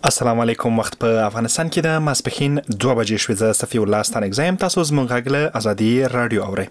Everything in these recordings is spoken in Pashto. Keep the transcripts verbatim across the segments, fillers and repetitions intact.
السلام علیکم. وخت په افغانستان کې د ماسپښین دوه بجې شوې. زه صفي الله ستانکزی یم. تاسو زموږ غږ له ازادي رادیو اورئ.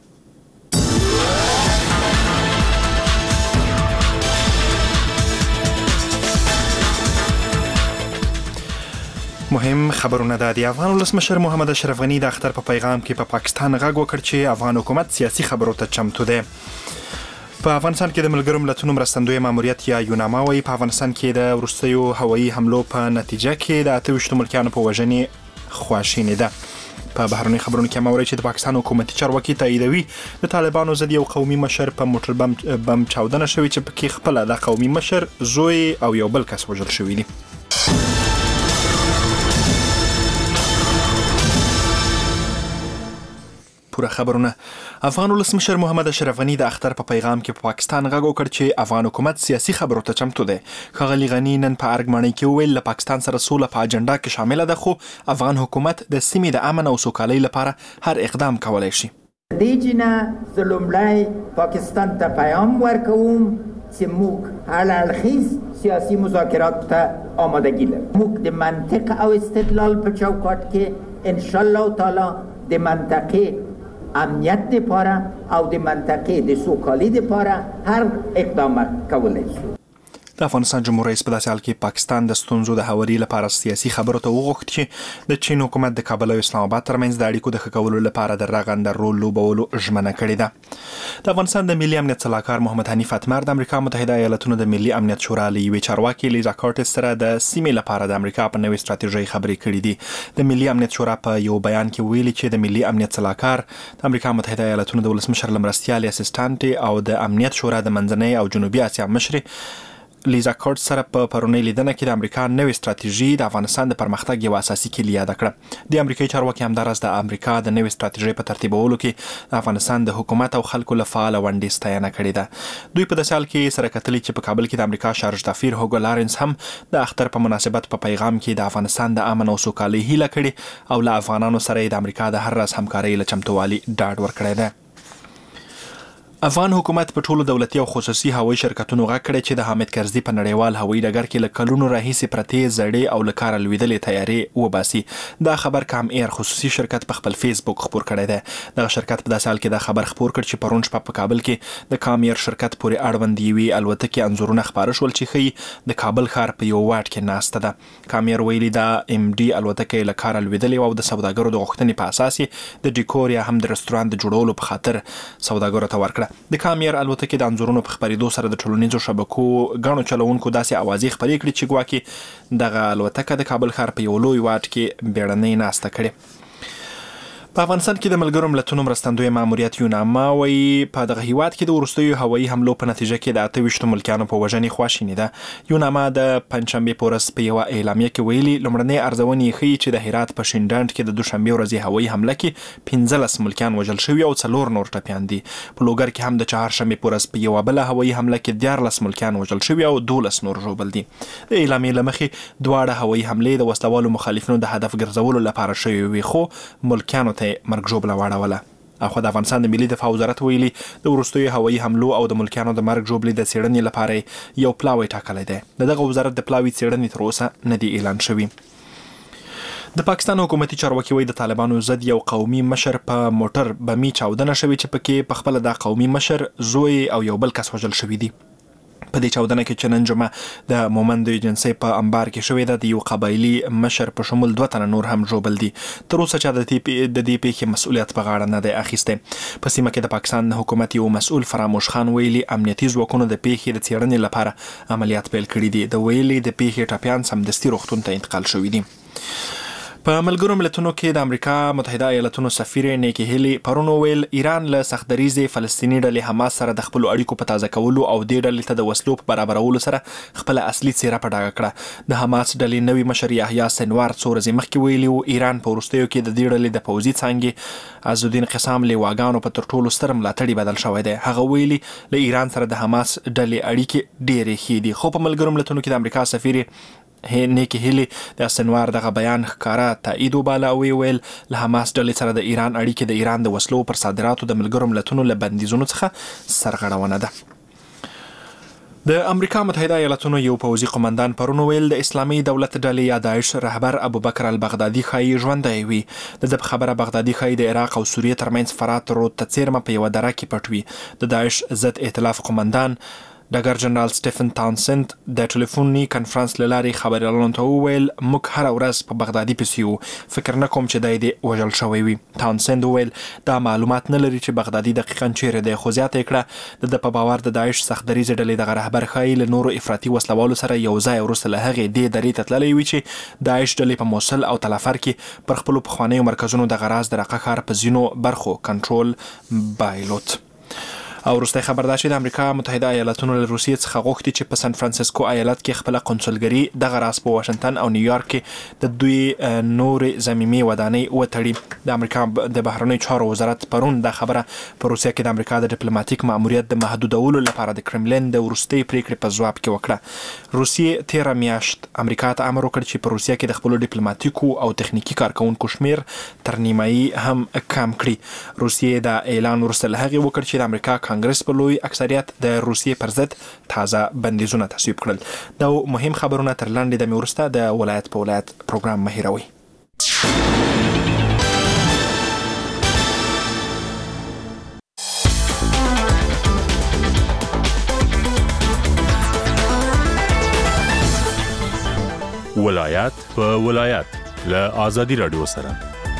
مهم خبرونه ده. د افغان ولسمشر محمد اشرف غني د اختر په پیغام کې په پا پاکستان غږ وکړ چې افغان حکومت سیاسي خبرو ته چمتو دی. په افغانستان کې د ملګرو ملتونو مرستندوی ماموریت یا یوناما وايي په افغانستان کې د وروستیو هوایي حملو په نتیجه کې د اته ویشتو ملکیانو په وژنې خواشینې ده. په بهرني خبرونو کې موري چې د پاکستان حکومتي چارواکي تاییدوي د طالبانو ضد یو قومي مشر په موټر بم بم چاودنه شوی چې پکې خپل د قومي مشر زوی او یو بل کس وژل شوی دي. پوره خبرونه. افغان ولسمشر محمد اشرف غني د اختر په پیغام کې په پاکستان غږ وکړ چې افغان حکومت سیاسي خبرو ته چمتو دی. ښاغلي غني نن په ارګمنۍ کې وویل له پاکستان سره سوله په اجنډا کې شامله ده، خو افغان حکومت د سیمې د امن او سوکالۍ لپاره هر اقدام کولی شي. دیجینا زلملای پاکستان ته پیام ورکوم چې موږ هر اړخیز سیاسي مذاکرات ته آمادگی لرو. موږ د منطق او استدلال په چوکاټ کې ان شاء الله تعالی د منطقې امنیت لپاره او د منطقې د سوکالۍ لپاره هر اقدام کولی شو. د افغانستان جمهور رئیس په داسې حال کې پاکستان د ستونزو د هواري لپاره سیاسي خبرو ته وغوښت چې د چین حکومت د کابل او اسلام آباد ترمنځ د اړیکو د ښه کولو لپاره د رغنده رول لوبولو ژمنه کړې ده. د افغانستان د ملي امنیت سلاکار محمد حنیف اتمر د امریکا متحده ایالاتونو د ملي امنیت شورا له یوې چارواکي لیزا کارټس سره د سیمې لپاره د امریکا په نوې ستراتیژۍ خبرې کړې دي. د ملي امنیت شورا په یو بیان کې ویلي چې د ملي امنیت سلاکار د امریکا متحده ایالاتونو د ولسمشر لمرستیالي اسسټانټ او د امنیت شورا د منځنۍ او جنوبي اسیا مشر لیزا کارټ سره په پرونی لیدنه کې د امریکا نوې ستراتیژي د افغانستان د پرمختګ یو اساسي کلی یاد کړه. د امریکایي چارواکي همدارس د امریکا د نوې ستراتیژۍ په ترتیبولو کې د افغانستان د حکومت او خلکو له فعال ونډې ستاینه کړې ده. دوی په داسې حال کې سره کتلي چې په کابل کې د امریکا شارج دافیر هوګو لارنس هم د اختر په مناسبت په پیغام کې د افغانستان د امن او سوکالۍ هیله کړې او له افغانانو سره د امریکا د هر راز همکارۍ له چمتووالي ډاډ ورکړی ده. افغان حکومت په ټولو دولتي او خصوصي هوایي شرکتونو غږ کړی چې د حامد کرزي په نړیوال هوایي ډګر کې له کلونو راهیسې پرتې زړې او له کاره لوېدلې تیارې وباسي. دا خبر کام ایر خصوصي شرکت په خپل فیسبوک خپور کړی دی. دغه شرکت په داسې حال کې دا خبر خپور کړ چې پرون شپه په کابل کې د کام ایر شرکت پورې اړوند یوې الوتکې انځورونه خپاره شول چې ښیي د کابل ښار په یو واټ کې ناسته ده. کام ایر ویلي دا ام ډي الوتکې له کاره لوېدلې او د سوداګرو د غوښتنې په اساس یې د ډیکور یا هم د رستورانت د جوړولو په خاطر سوداګرو ته ورکړه. د کامیر الوتکې د انځورونو په خپرېدو سره د ټولنیزو شبکو غڼو چلوونکو داسې اوازې خپرې کړې چې ګواکې دغه الوتکه د کابل ښار په یو لوی واټ کې بیړنۍ ناسته کړې. په افغانستان کې د ملګرو ملتونو مرستندوی ماموریت یوناما وايي په دغه هیواد کې د وروستیو هوایي حملو په نتیجه کې د اته ویشتو ملکیانو په وژنې خواشینې ده. یوناما د پنجشنبې په ورځ په یوه اعلامیه کې ویلي لومړنۍ ارزونې ښیي چې د هرات په شینډنډ کې د دوشنبې ورځې هوایي حمله کې پنځلس ملکیان وژل شوي او څلور نور ټپیان دي. په لوګر کې هم د چهارشنبې په ورځ په یوه بله هوایي حمله کې دیارلس ملکیان وژل شوي او دولس نور ژوبل دي. د اعلامیې له مخې دواړه هوایي حملې د وسلوالو مخالفینو د هدف ګرځولو لپاره شوي وي، خو ملکیانو ته مرګ ژوبله واړوله. اخو د افغانستان د ملي دفاع وزارت ویلي د وروستیو هوایي حملو او د ملکیانو د مرګ ژوبلې د څېړنې لپاره یو پلاوی ټاکلی دی. د دغه وزارت د پلاوي څېړنې تر اوسه نه دی اعلان شوي. د پاکستان حکومتي چارواکي وایي د طالبانو ضد یو قومي مشر په موټر بمي چاودنه شوې چې پکې په خپله د قومي مشر زوی او یو بل کس وژل شوي دي. په دې چاودنه کې چې نن جمعه د مومند ایجنسۍ په انبار کې شوې ده، د یو قبایلي مشر په شمول دوه تنه نور هم ژوبل دي. تر اوسه چا د دې پیښې مسؤلیت په غاړه نه دی اخیستی. په سیمه کې د پاکستان حکومت یو مسؤل فراموش خان ویلي امنیتي ځواکونو د پیښې د څېړنې لپاره عملیات پیل کړي دي. د ویلي د پیښې ټپیان سمدستي روغتون ته انتقال شوي دي. په ملګرو ملتونو کې د امریکا متحده ایالاتونو سفیر نیکی هیلی پرون ویل ایران له سختدریزې فلسطیني ډلې حماس سره د خپلو اړیکو په تازه کولو او دې ډلې ته د وسلو په برابرولو سره خپله اصلي څیره په ډاګه کړه. د حماس ډلې نوي مشر یحیی سنوار څو ورځې مخکې ویلي و ایران په وروستیو کې د دې ډلې د پوځي څانګې عزالدین قسام لیواګانو په تر ټولو ستر ملاتړي بدل شوی دی. هغه ویلي له ایران سره د حماس ډلې اړیکې ډېرې ښې دي. خو په ملګرو ملتونو کې د امریکا سفیر نیکی هیلی د سنوار دغه بیان ښکاره تایید وباله او ویل له حماس ډلې سره د ایران اړیکې د ایران د وسلو پر صادراتو د ملګرو ملتونو له بندیزونو څخه سرغړونه ده. د امریکا متحده ایالاتونو یو پوځي قومندان پرون ویل د اسلامي دولت ډلې یا داعش رهبر ابوبکر البغدادي ښایي ژوندی وي. د ده په خبره بغدادي ښایي د عراق او سوریې ترمنځ فرات رود ته څیرمه په یوه دره کې پټ وي. د داعش ضد ائتلاف قومندان ډګر جنرال سټیفن تاونسند د ټلیفوني کنفرانس له لارې خبریالانو ته وویل موږ هره ورځ په بغدادي پسې یو، فکر نه کوم چې دی دې وژل شوی وي. تاونسند وویل دا معلومات نه لري چې بغدادي دقیقاً چیرې دی، خو زیاته یې کړه د ده په باور د داعش سخت دریځې ډلې دغه رهبر ښایي له نورو افراطي وسلوالو سره یو ځای وروسته له هغې دې درې ته تللی وي چې داعش ډلې په موصل او تلافر کې پر خپلو پخوانیو مرکزونو دغه راز د رقه ښار په ځینو برخو کنټرول بایلود. او وروستی خبر دا چې د امریکا متحده ایالاتونو له روسیې څخه غوښتي چې په سن فرانسیسکو ایالت کې خپله قونسلګري دغه راز په واشنګټن او نیویارک کې د دوی نورې ضمیمي ودانۍ وتړي. د امریکا د بهرنیو چارو وزارت پرون دا خبره په روسیه کې د امریکا د ډیپلوماټیک ماموریت د محدودولو لپاره د کرملین د وروستۍ پریکړې په ځواب کې وکړه. روسیې تیره میاشت امریکا ته امر وکړ چې په روسیه کې د خپلو ډیپلوماټیکو او تخنیکي کارکوونکو شمیر تر نیمایي هم کم کړي. روسیې دا اعلان وروسته له هغې وکړ چې د امریکا کانګرس په لوی اکثریت د روسیې پر ضد تازه بندیزونه تصویب کړل. دا مهم خبرونه تر لنډې دمې وروسته د ولایت په ولایت پروګرام مه هېروئ. ولایت په ولایت له آزادي رادیو سره.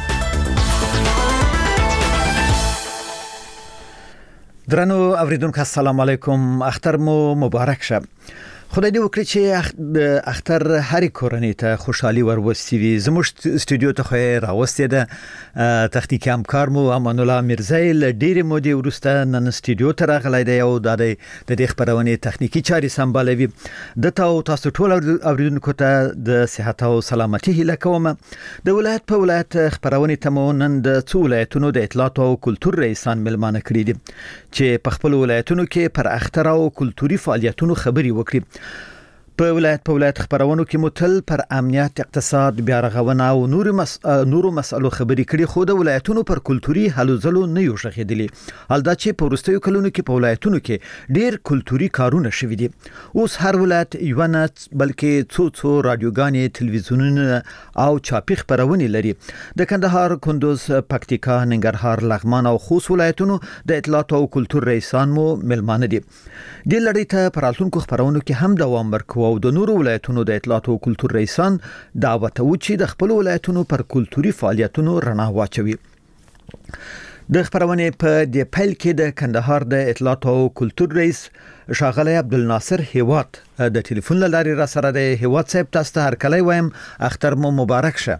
درنو اوریدونکو السلام علیکم، اختر مو مبارک شه. خدای دې وکړي چې اختر هر کورنۍ ته خوشحالي وروستي وي. زموږ استودیو ته خو راوستي ده تخنیکی همکار مو امان الله میرزای له ډېرې مودې وروسته نن استودیو ته راغلی دی او دا د دې خبرونې تخنیکی چارې سمبالوي. د تا او تاسو ټول اوریدونکو ته د صحت او سلامتي هیله کوم. د ولایت په ولایت خبرونې ته مو نن د څو ولایتونو د اطلاعات او کلتور رئیسان ملمانه کړي دي چې په خپل ولایتونو کې پر اختر او کلتوري فعالیتونو خبري وکړي. په ولایت په ولایت خبرونو کې متل پر امنیت، اقتصاد، بیا رغونه او نور مس... نورو مسلو خبري کړي، خو د ولایتونو پر کلتوري هلو ځلو نه یو شخېدلی. حال دا چې په وروستیو کلونو کې په ولایتونو کې ډېر کلتوري کارونه شوي دي. اوس هر ولایت یو نه بلکې څو څو رادیوګانې، تلویزیونونه او چاپي خبرونه لري. د کندهار، کندوز، پکتیکا، ننګرهار، لغمان او خوست ولایتونو د اطلاعات او کلتور رئیسان مو ملمانه دي. د لړۍ ته پر راتلونکو خبرونو کې هم دوام ورکوي او د نورو ولایتونو د اطلاعات او کلتور رئیسان دعوت او چې د خپل ولایتونو پر کلتوري فعالیتونو رڼا واچوي. د خبرونې په د پیل کې د کندهار د اطلاعات او کلتور رئیس ښاغلی عبدالناصر هیواد د ټلیفون له لارې را سره د هیواد صاحب تاسو ته هرکلی وایم، اختر مو مبارک شه.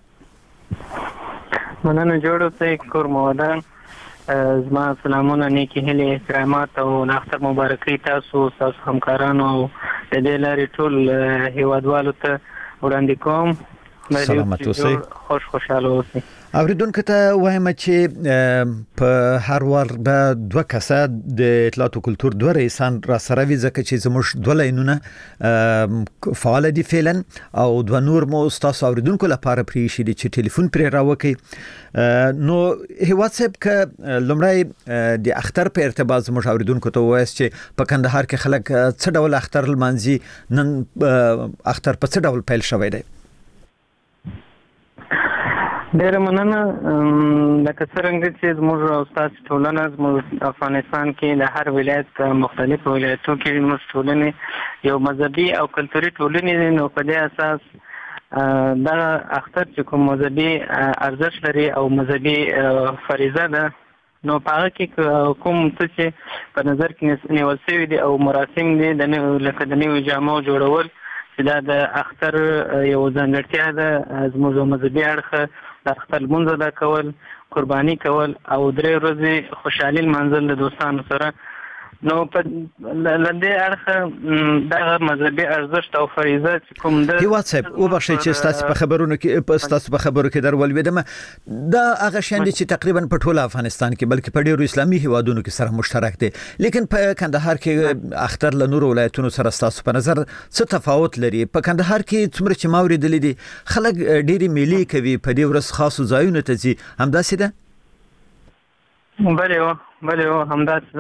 مننه جوړ اوسئ، کور مو ودان. زما سلامونه، نیکی هیلې، احترامات او اختر مبارکي تاسو تاسو همکارانو او د دې لارې ټول هیوادوالو ته وړاندې کوم. سلامت اوسئ، خوش خوشاله اوسئ. اوریدونکو ته وایم چې په هر وار به دوه کسه د اطلاعات او کلتور دوه رئیسان را سره وي، ځکه چې زموږ دوه لاینونه فعال دي فعلا او دوه نور مو ستاسو اوریدونکو لپاره پرې شي چې ټلیفون پرې راوکړي. نو هیواد صاحب که لومړی د اختر په ارتباط زموږ اوریدونکو ته ووایاست چې په کندهار کې خلک څه ډول اختر لمانځي، نن اختر په څه ډول پیل شوی دی؟ ډېره مننه. لکه څرنګه چې زموږ او ستاسو ټولنه زموږ افغانستان کې د هر ولایت په مختلفو ولایتو کې زموږ ټولنې یو مذهبي او کلتوري ټولنې دي، نو په دې اساس دا اختر چې کوم مذهبي ارزښت لري او مذهبي فریضه ده، نو په هغه کې کوم څه چې په نظر کې نیول شوي دي او مراسم دي، د لکه د نویو جامو جوړول چې دا د اختر یو ځانګړتیا ده. زموږ مذهبي اړخه د اختر لمونځ ادا کول، قرباني کول او درې ورځې خوشحالي لمانځل د دوستانو سره. نو په لدې اړخه دغه مذهبي ارزښت او فریضه چې کوم ده. هیواد صاحب وبخښئ چې ستاسو په خبرونو کې په ستاسو په خبرو کې در ولوېدم، دا هغه شیان دي چې تقریبا په ټول افغانستان کې بلکې په ډېرو اسلامي هیوادونو کې سره مشترک دي، لیکن په کندهار کې اختر له نورو ولایتونو سره ستاسو په نظر څه تفاوت لري؟ په کندهار کې څومره چې ما اورېدلي دي خلک ډېرې میلې کوي، په دې ورځ خاصو ځایونو ته ځي، همداسې ده؟ بلې و بلې و همداسې ده.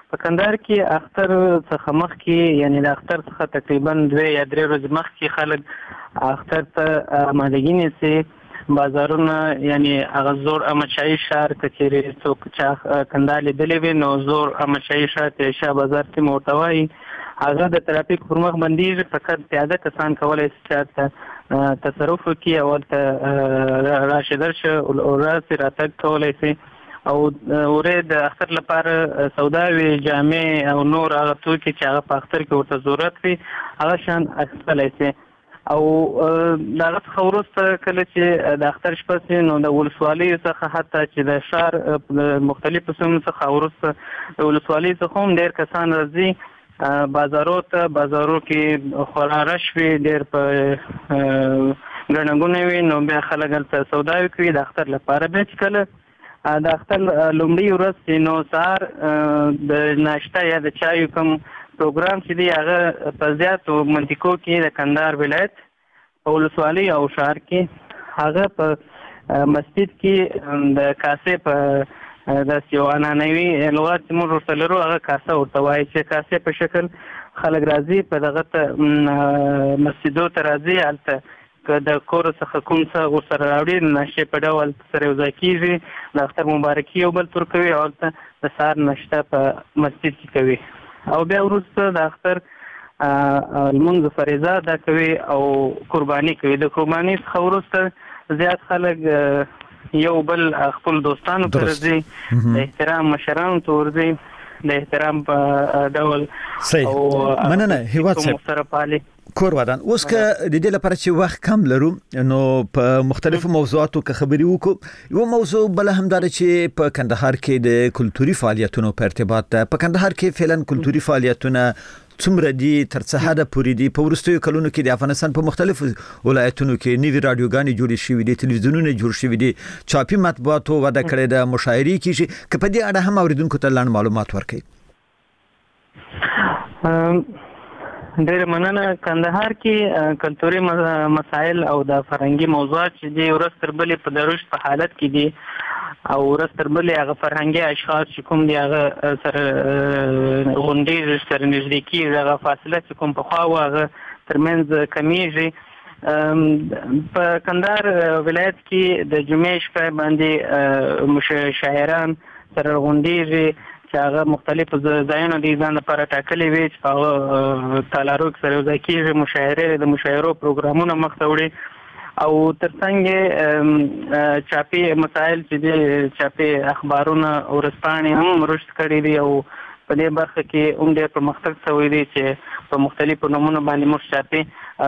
په کندهار کې اختر څخه مخکې یعنی د اختر څخه تقریبا دوه یا درې ورځې مخکې خلک اختر ته آمادګي نیسي بازارونه یعنی هغه زور احمدشاهي ښار ته چیرې څوک چې کندهار لیدلی وي نو زور احمدشاهي ښار ته شاه بازار سیمه ورته وایي هغه د ترافیک پر مخ بندیږي فقط پیاده کسان کولی شي چې هلته تصرف وکړي او هلته راشي درشه او راسي راتګ کولی شي او ورې د اختر لپاره سوداوي جامې او نور هغه توکي چې هغه په اختر کې ورته ضرورت وي هغه شان اخیستلی شي او د هغه څخه وروسته کله چې د اختر شپه سي نو د ولسوالیو څخه حتی چې د ښار د مختلفو سیمو څخه وروسته د ولسوالیو څخه هم ډېر کسان راځي بازارو ته بازارو کې خورا رش وي ډېر په ګڼه ګوڼه وي نو بیا خلک هلته سوداوي کوي د اختر لپاره بیا چې کله د اختر لومړۍ ورځ نو سهار د ناشته یا د چایو کوم پروګرام چې دی هغه په زیاتو منطقو کې د کندهار ولایت په ولسوالۍ او ښار کې هغه په مسجد کې د کاسې په داسې یو عنعنوي لغات چې موږ ورته لرو هغه کاسه ورته وایي چې کاسې په شکل خلک راځي په دغه ته مسجدو ته راځي هلته که د کور څخه کوم څه ورسره راوړي د ناشتې په ډول سره یوځای کېږي د اختر مبارکي یو بل ته ورکوي او هلته د سهار ناشته په مسجد کې کوي او بیا وروسته د اختر لمونځ فریضه ادا کوي او قرباني کوي د قرباني څخه وروسته زیات خلک یو بل خپل دوستانو ته ورځي د احترام مشرانو ته ورځي د احترام په ډول او مننه هیواد صاحب کور ودان اوس که د دې لپاره چې وخت کم لرو نو په مختلفو موضوعاتو کې خبري وکړو یو موضوع بل هم دا چې په کندهار کې د کلتوري فعالیتونو په ارتباط ده په کندهار کې فعلا کلتوري فعالیتونه څومره دي تر څه حده پورې دي په وروستیو کلونو کې د افغانستان په مختلفو ولایتونو کې نوي رادیوګانې جوړې شوې دي تلویزیونونه جوړ شوي دي چاپي مطبوعاتو وده کړې ده مشاعرې کیږي که په دې اړه هم اوریدونکو ته لاندې معلومات ورکړئ ډېر مننه کندهار کې کلتوري مسایل او د فرهنګي موضوعات چې دي ورځ تر بلې په د رشد په حالت کې دي او ورځ تر بلې هغه فرهنګي اشخاص چې کوم دي هغه سره غونډې سره نږدې کېږي هغه فاصله چې کوم پخوا وه هغه ترمنځ کمیږي په کندهار ولایت کې د جمعې شپه باندې شاعران سره غونډېږي چې هغه مختلفو ځایونو د ځان لپاره ټاکلي وي چې په هغه تالاروک سره یوځای کېږي مشاعرې د مشاعرو پروګرامونه مخته وړي او تر څنګ چاپي مسایل چې دي چاپي اخبارونه ورځپاڼې هم رشد کړي دي او په دې برخه کې هم ډېر پرمختګ شوی دی چې په مختلفو نومونو باندې موږ چاپي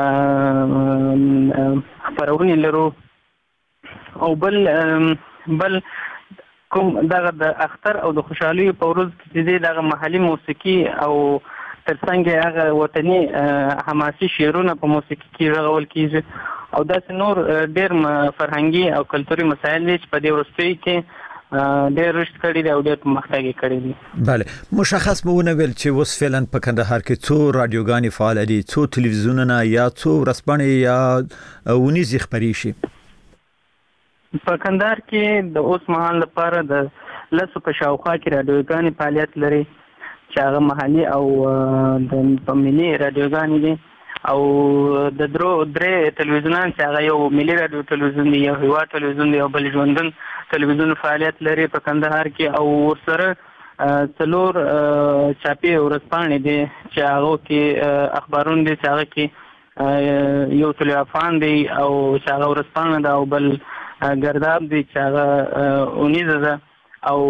خپرونې لرو او بل بل کوم دغه د اختر او د خوشحالۍ په ورځ کې چې دغه محلي موسیقي او ترڅنګ هغه وطني حماسي شعرونه په موسیقي کې رغول کېږي او داسې نور ډېر فرهنګي او کلتوري مسایل دي چې په دې وروستیو کې ډېر رشد کړي دي او ډېر پرمختګ یې کړی دي. بله مشخص مو ونه ویل چې اوس فعلا په کندهار کې څو رادیوګانې فعال دي څو تلویزیونونه یا څو ورځپاڼې یا ونیزې خپرې شي. په کندهار کې د اوس مهال لپاره د لسو په شاوخوا کې رادیوګانې فعالیت لري چې هغه محلي او د په ملي رادیوګانې دي او د درو درې تلویزیونان چې هغه یو ملي رادیو تلویزیون دی یو هیواد تلویزیون دی او بل ژوندون تلویزیون فعالیت لري په کندهار کې او ورسره څلور چاپي ورځپاڼې دي چې هغو کې اخبارونه دي چې هغه کې یو طلوع افغان دی او چې هغه ورځپاڼه ده او بل ګرداب دی چې هغه اونیزه ده او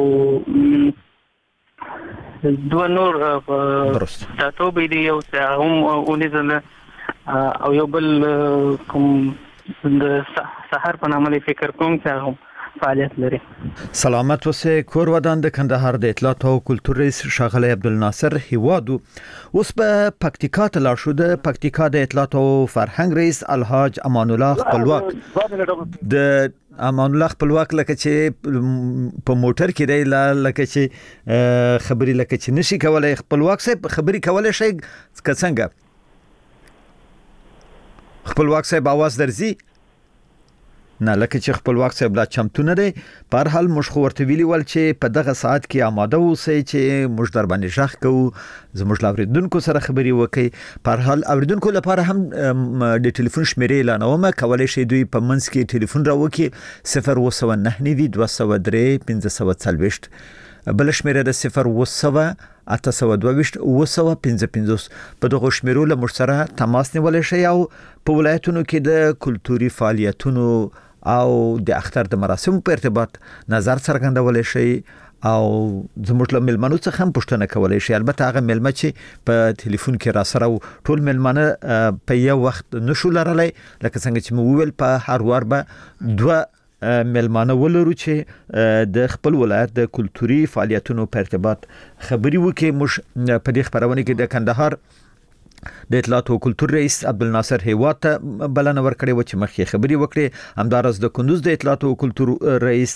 دوه نور ټاټوبی دی یو چې هغه هم اونیزه ده او یو بل کوم د سحر په نامه فکر کوم چې هغه فعالیت لري. سلامت اوسه کور ودان د کندهار د اطلاعات او کلتور رئیس ښاغلی عبدالناصر هیوادو اوس په پکتیکا ته لاړ شو د پکتیکا د اطلاعات او فرهنګ رئیس الحاج امان الله خپلواک د امان الله خپلواک لکه چې په موټر کې دی لکه چې خبري لکه چې نشي کولای خپلواک صاحب خبري کولای شي که څنګه خپلواک صاحب आवाज درځي نه لکه چې خپلواک صاحب لا چمتو نه دی. په هر حال موږ خو ورته ویلي ول چې په دغه ساعت کې آماده اوسئ چې موږ در باندې ژغ کوو، زموږ اوریدونکو سره خبرې وکړي. په هر حال اوریدونکو لپاره هم د ټلیفون شمیرې اعلانوم، کولای شي دوی په منځ کې ټلیفون راوکړي صفر اوه سوه نهه نوي دوه سوه درې پنځه سوه څلوېښت، بل شمیره د صفر اوه سوه اته سوه دوه ویشت اوه سوه پنځه پنځوس. په دغه شمیرو له موږ سره تماس نیولای شي او په ولایتونو کې د کلتوري فعالیتونو او د اختر د مراسمو په ارتباط نظر څرګندولای شي او زموږ له ملمنو څخه هم پوښتنه کولای شي. البته هغه ملمه چې په ټلیفون کې را سره ټول ملمنه په یو وخت نشو لرلای، لکه څنګه چې مو ویل په هر وار به دوه ملمانه ولرو چې د خپل ولایت د کلتوري فعالیتونو په ارتباط خبري وکړي. موږ په دې خبرونه کې د کندهار د اطلاعات او کلتور رئیس عبدالناصر هیوات بلنه ورکړې و چې مخکې خبري وکړي، همدارس د کندوز د اطلاعات او کلتور رئیس،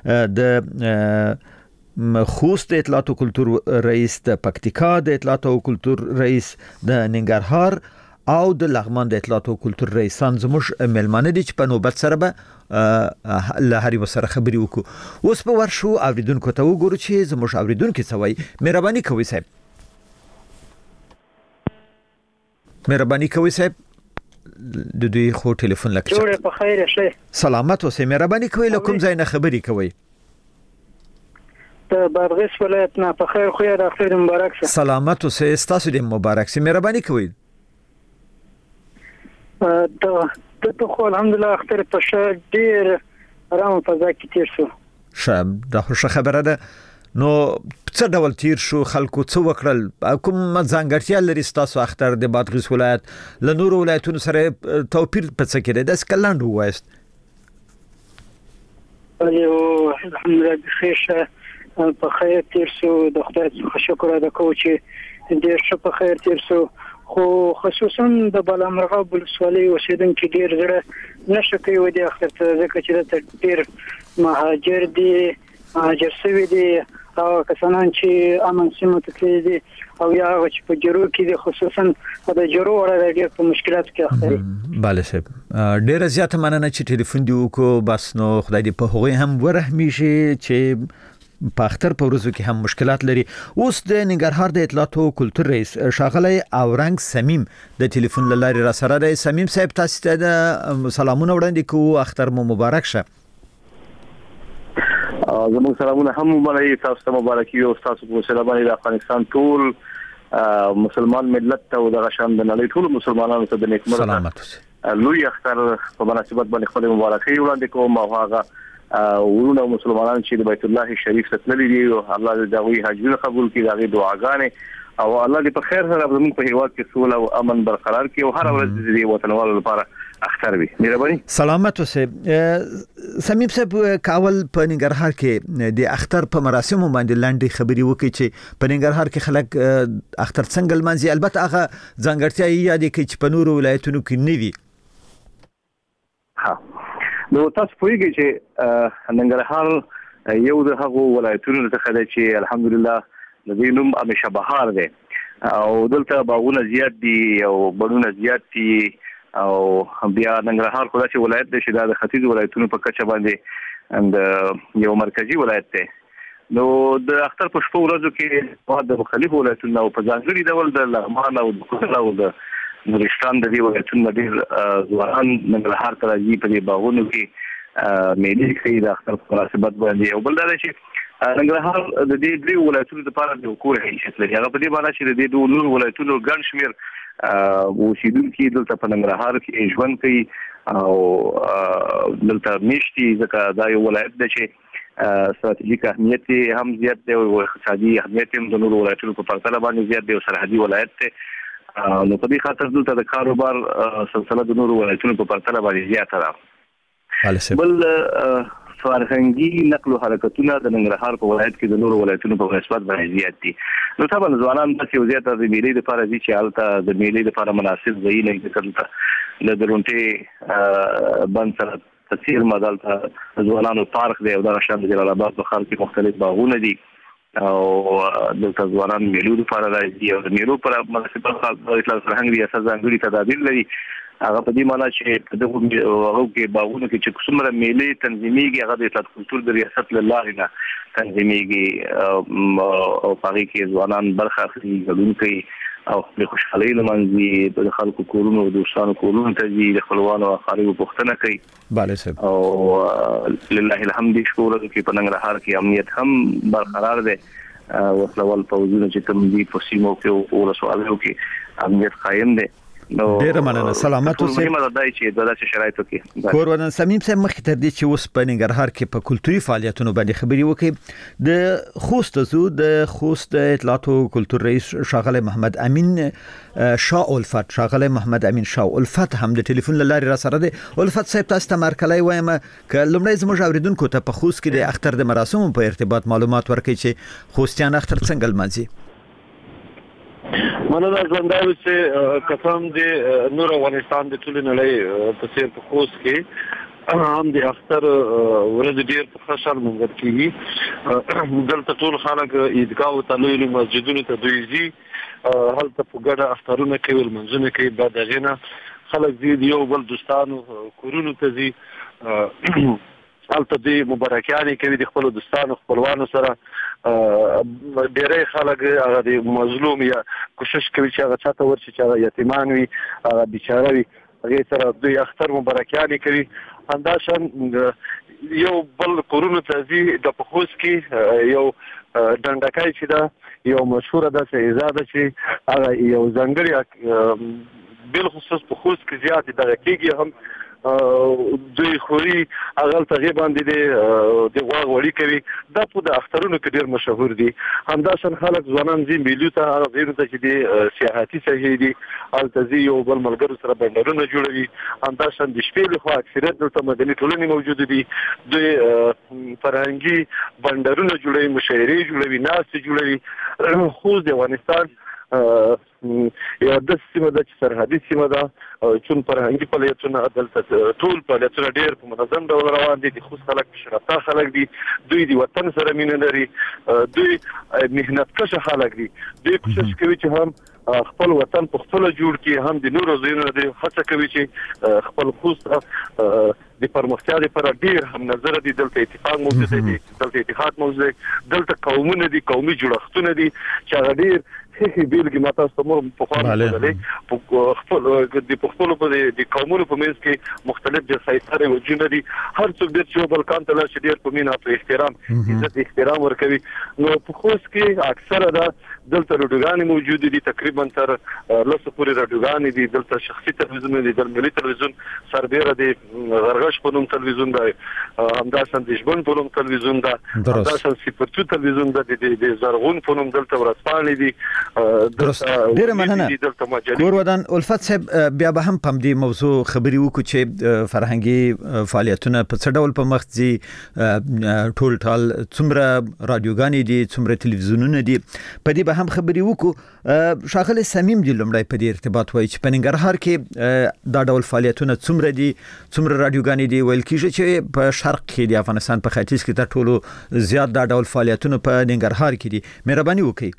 د خوست د اطلاعات او کلتور رئیس، د پکتیکا د اطلاعات او کلتور رئیس، د ننګرهار او د لغمان د اطلاعات او کلتور رئیسان زموږ ملمانه دي چې په نوبت سره به له هر یو سره خبري وکړو. اوس په ورشو اوریدونکو ته وګورو چې زموږ اوریدونکو څه وایي. مهرباني کوئ صاحب. مهرباني کوئ صاحب، د دوی خو ټلیفون لکه جوړه په خیر شه. سلامت اوسئ. مهرباني کوئ له کوم ځای نه خبري کوئ؟ ته بادغیس ولایت نه. په خیر خو د اختر مبارک شه. سلامت اوسئ، تاسو دې مبارک سي. مهرباني کوئ. ته ته خو الحمدلله اختر په شه ډیر آرام فضا کې تیر شو. شه دا خو خبره ده. نو څه ډول تیر شو؟ خلکو څه وکړل؟ کوم ځانګړتیا لري ستاسو اختر د بادغیس ولایت له نورو ولایتونو سره توپیر په څه کې دی؟ د سکلند وایست. ایو الحمدلله بخیر شه په خیر تیر شو. د خدای څخه شکر ادا کوم چې ډیر ښه په خیر تیر شو. خو خصوصا د بالامرغه ولسوالۍ اوسیدونکو ډیر زړه نشه کوي د اختر ته، ځکه چې د ډیر مهاجر دي، مهاجر شوي دي او کسان چې امن سیمه ته تللي دي او یا چې په جرو کې دي، خصوصا د جرو وړه ډیر په مشکلاتو کې اخته دي. bale صاحب ډیر زیات مننه چې ټلیفون دی وکړو. بس نو خدای دې په هغوی هم ورحمي شي چې په اختر په ورځو کې هم مشکلات لري. اوس د ننګرهار د اطلاعات او کلتور رئیس ښاغلی اورنګ سمیم د ټلیفون له لارې را سره دی. سمیم صاحب تاسو ته د سلامونه وړاندې کوو. اختر مو مبارک شه. زموږ سلامونه هم مبارک تاسو ته مبارک وي. تاسو په سلامونه د افغانستان ټول مسلمان ملت ته او د غشان د نړۍ ټول مسلمانانو ته د نیکمرغه سلامت اوسئ. لوی اختر په مناسبت باندې خپل مبارکي وړاندې کوم. او هغه ورونه مسلمانان چې د بیت الله شریف ته تللي دي، الله دې دوی حجونه قبول کړي، دغه دعاګانې او الله دې په خیر سره زموږ په هیواد کې سوله او امن برقرار کړي او هر ورځ دې وطنوالو لپاره اختر وي. مهرباني. سلامت اوسئ. سمیم صاحب کاول په ننګرهار کې د اختر په مراسمو باندې لاندې خبري وکړي چې په ننګرهار کې خلک اختر څنګه لمانځي. البته هغه ځانګړتیا یې یاد کړي چې په نورو ولایتونو کې نه وي. ها نو تاسو پوهیږئ چې ننګرهار یو د هغو ولایتونو څخه دی چې الحمدلله د دې نوم همیشه بهار دی او دلته باغونه زیات دي او بڼونه زیات دي او بیا ننګرهار خو داسې ولایت دی چې دا د ختیځ ولایتونو په کچه باندې د یو مرکزی ولایت دی. نو د اختر په شپو ورځو کې د مختلفو ولایتونو او په ځانګړي ډول د لغمان او د کوټه او د نورستان د دې ولایتونو ډېر ځوانان ننګرهار ته راځي په دې باغونو کې مېلې کوي د اختر په مناسبت باندې. او بل دا چې ننګرهار د دې درې ولایتونو لپاره د کور حیثیت لري. هغه په دې معنی چې د دې دوه نور ولایتونو ګڼ شمېر اوسیدونکي دلته په ننګرهار کې ژوند کوي او دلته میشتي، ځکه دا یو ولایت دی چې ستراتیژیک اهمیت هم زیات دی او اقتصادي اهمیت هم د نورو ولایتونو په پرتله باندې زیات دی او سرحدي ولایت دی. نو په دې خاطر دلته د کاروبار سلسله د نورو ولایتونو په پرتله باندې زیاته ده. بل فرهنګي نقل او حرکتونه د ننګرهار په ولایت کې د نورو ولایتونو په نسبت باندې زیات دي. نو طبعا ځوانان د یو زیاته د میلې لپاره دي چې حالت د میلې لپاره مناسب ځای نه کړل. د درونټي بند سره تفسیر مدال ته ځوانانو پارک دی او د شان د جلال آباد په ښار کې مختلف باغونه دي او دلته ځوانان میلو لپاره راځي او د میلو پر مناسبت د اطلاع فرهنګ ریاست ځانګړي تدابیر لري هغه په دې معنی چې په دغه هغه کې باغونه کې چې څومره میلې تنظیمېږي هغه د اطلاعات کلتور د ریاست له لارې نه تنظیمېږي او پاره کې ځوانان برخه اخلي ګډون کوي او د خوشحالۍ لمانځي د خلکو کورونو او دوستانو کورونو ته ځي د خپلوانو او اقاربو پوښتنه کوي. bale صاحب او لله الحمد شکر چې په ننګرهار کې امنیت هم برقرار دی او خپل پوزونه چې کوم دي په سیمو کې او رسوالو کې امنیت قائم دی. نو ډیر مننه سلامات اوسئ. مهمه ده چې د داسې شرایطو کې کور ودان سمیم صاحب مخکې تر دې چې اوس په ننګرهار کې په کلتوري فعالیتونو باندې خبري وکړي د خوست زو د خوست اطلاعات او کلتور رئیس شاغله محمد امین شاه الفت شاغله محمد امین شاه الفت هم د ټلیفون لارې را سره دی. الفت صاحب تاسو ته مرکلای وایم ک لمړی زموږ اوریدونکو ته په خوست کې د اختر د مراسمو په ارتباط معلومات ورکړي چې خوستیان اختر څنګه لمانځي. مننه ژوندای چې قسم دې نور افغانستان د ټول نړۍ په څیر په خوست کې هم د اختر ورځ ډیر په خوشحال منځ کېږي. دلته ټول خلک عیدګاه ته لوی مسجدونو ته دوی هلته په ګډه اخترونه کوي منځونه کوي. بعد هغه خلک دې یو بل دوستانو کورونو ته ځي هلته دې مبارکیانې کوي د خپل دوستانو خپلوانو سره. ډېرې خلک هغه د مظلوم یا کوشش کوي چې هغه چاته ورشي چې هغه یتیمان وي هغه بیچاره وي هغه سره دوی اختر مبارکیانې کوي. همداشان یو بل کورونو ته ځي د په خوست کې یو ډنډکای چې ده یو مشهوره ده سیزا ده چې هغه یو ځانګړی بالخصوص په خوست کې زیات دغه کېږي هم دوی خوري هغه ته باندې د غوا وړي کوي. دا په د اخترونو کې ډیر مشهور دي. همداشان خلک ځوانان زی میلیو ته هغه غیرو ته چې د سیاحتي سهي دي هلته زی یو بل ملګرو سره بندرونه جوړوي. همداشان د شپې له خوا اکثریت دلته مدني ټولنې موجود دي. دوی فرهنګي بندرونه جوړوي مشاعرې جوړوي ناستې جوړوي. خو د افغانستان یو د سیمه د سرحدي سیمه ده چون فرهنګي فعالیتونه دلته ټول فعالیتونه ډېر په منظم ډول روان دي. د خوست خلک شرافت خلک دي دوی د وطن سره مینه لري دوی مهنت کش خلک دي دوی کوشش کوي چې هم خپل وطن په خپل جوړ کړي هم د نورو ځایونو د هڅه کوي چې خپل خوست د پرمختیا لپاره ډیر هم نظر دي. دلته اتفاق موجود دی دلته اتحاد موجود دی دلته قومونه دي قومي جوړښتونه دي چې هغه ډیر هیڅ بیلګې ماته ستمو په خاطر لري په خپل د خپل په د قومونو په منځ کې مختلف جنسایتي وجونه دي. هر څوک د یو بل کان ته لږ ډیر په مینا په احترام عزت احترام ورکوي. نو په خوست کې اکثره دا دلته رادیوګان موجود دي تقریبا تر لسو پورې رادیوګان دي. دلته شخصي تلویزیون دي د ملي تلویزیون سربېره دي غرغش په نوم تلویزیون دی همداشان د ژوند په نوم تلویزیون ده همداشان سپورتو تلویزیون ده د زرغون په نوم دلته ورځپاڼې دي. ډیر مننه کور ودان الفت صاحب بیا به هم پم دې موضوع خبري وکړو چې فرهنګي فعالیتونه په څه ډول په مخ ځي ټول ټال څومره رادیوګانې دي څومره تلویزیونونه دي په دې به هم خبري وکړو. شاغله سمیم دی لمړی په دې ارتباط وایي چې په ننګرهار کې دا ډول فعالیتونه څومره دي څومره رادیوګانې دي ویل کیږي چې په شرق کې د افغانستان په ختیځ کې تر ټولو زیات دا ډول فعالیتونه په ننګرهار کې دي. مهرباني وکړئ.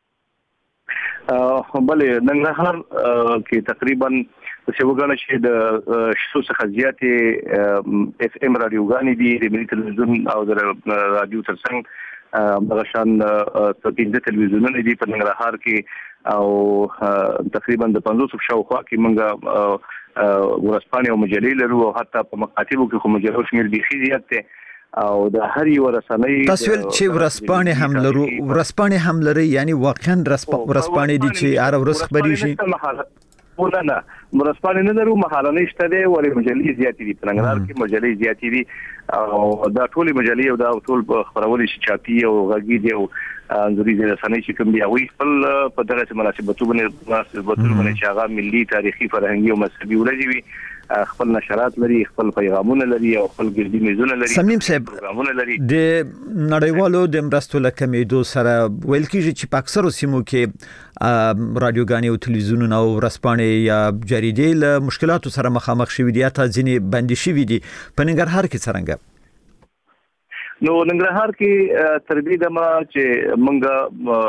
بلې ننګرهار کې تقریبا چې وګڼل شي د شتو څخه زیاتې اف ام رادیوګانې دي د ملي تلویزیون او د رادیو ترڅنګ دغه شان پنځه تلویزیونونه دي په ننګرهار کې او تقریبا د پنځوس شاوخوا کې موږ ورځپاڼې او مجلې لرو او حتی په مکاتبو کې خو مجلو شمېر بیخي زیات دی او د هر یو رسنۍ تاسو چې ورځپاڼې هم لرو ورځپاڼې هم لري یعنی واقعا ورځپاڼې دي چې هر ورځ خبري شي نه نه مرسپانې نه درو مهارانه شته دي ولې مجلې زیاتې دي په ننګرهار کې مجلې زیاتې دي او دا ټول مجلې او دا ټول خبرونه شي چاپی او غږی دي او انځوري رسنۍ چې کوم دی او خپل په دغه مناسبتونه مناسبتونه چې هغه ملي تاریخي فرهنګي او مذهبي ولري خپل نشرات لري خپل پیغامونه لري او خپل ګردي میزونه لري. سمیم صاحب د نړیوالو د مرستو لکمېدو سره ویل کېږي چې په اکثرو سیمو کې رادیوګانې او تلویزیونونه او ورځپاڼې یا جریدې له مشکلاتو سره مخامخ شوي دي حتی ځینې بندي شوي دي. په ننګرهار کې څرنګه؟ نو ننګرهار کې تر دې دمه چې موږ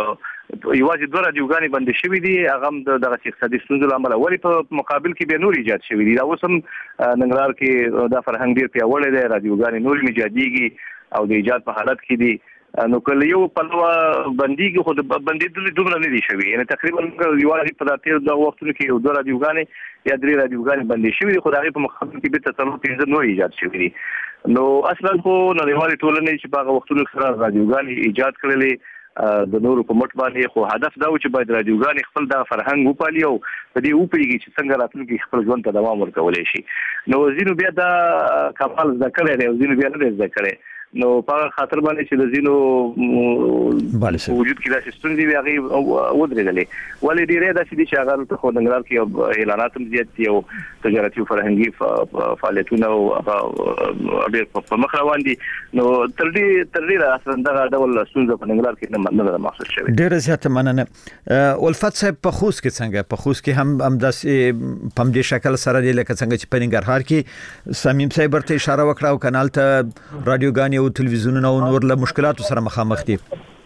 یوازې دوه رادیوګانې بندې شوې دي هغه دغه اقتصادي ستونزو لامل ولې په مقابل کې به نور ایجاد شوې دي دا اوس هم ننګرهار کې دا فرهنګ ډیر پیاوړی دی رادیوګانې نور ایجاديږي او د ایجاد په حالت کې دي نو کله یو په لوا بنديږي خو د بندیدل دومره نه دي شوی یعنی تقریبا یوازې په داتیر د وختونو کې یو دوه رادیوګانې یا درې رادیوګانې بندې شوی دي خو دا په مقابل کې به تصرف پنځه نو ایجاد شوی دي نو اصلا خو نړیوالې ټولنې چې په وختونو سره رادیوګانې ایجاد کړلې د نورو په مټ باندې خو هدف دا و چې باید رادیوګانې خپل د فرهنګ وپالي او په دې وپیږي چې څنګه راتلونکي خپل ژوند ته دوام ورکولای شي نو ځینو بیا دا کمال ذکر دی ځینو بیا نه ذکر نو په خاطر باندې چې د زینو وجود کې د ستونزې وی هغه ودرېدلې ولې ډیره د سړي چې هغه ته خو ننګرهار کې اعلانات هم زیات دي او تجارتي او فرهنګي فعالیتونه او ډېر په مخ روان دي نو تر دې تر دې اصلا دا ډول ستونزه په ننګرهار کې نه نه محسوس شوی ډېر زیات مننه ولفت صاحب په خوست کې څنګه په خوست کې هم هم داسې په دې شکل سره دی لکه څنګه چې په ننګرهار کې سمیم صاحب ورته اشاره وکړه او کانال ته رادیوګانې او تلویزیونونه او نور له مشکلاتو سره مخامخ دي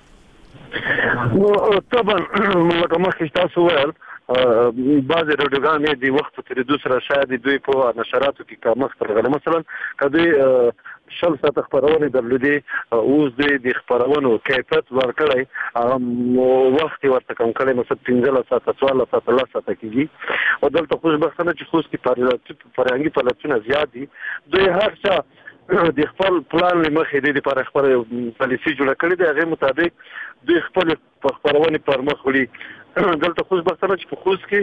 نو طبعا لکه مخکې تاسو ویل بعض رادیوګانې د وخت په تیریدو سره شاید دوی په نشراتو کې کمښت راغلی مثلا کدی شل ساعت خبرونه درلودي اوس د خبرونو کیفیت ورکړی وخت ورته کم کړی مثلا پنځه ساعت څوارلس ساعت لا ساعت کېږي او دلته خوشبختانه چې خوست کې فرهنګي فعالیتونه زیات دي دوی هر څه د خپل پلان لمخې د لپاره خپل پالیسي جوړه کړې ده هغه مطابق دوی خپل خبرونه پر مخ وړي دلته خوشبختانه چې په خوست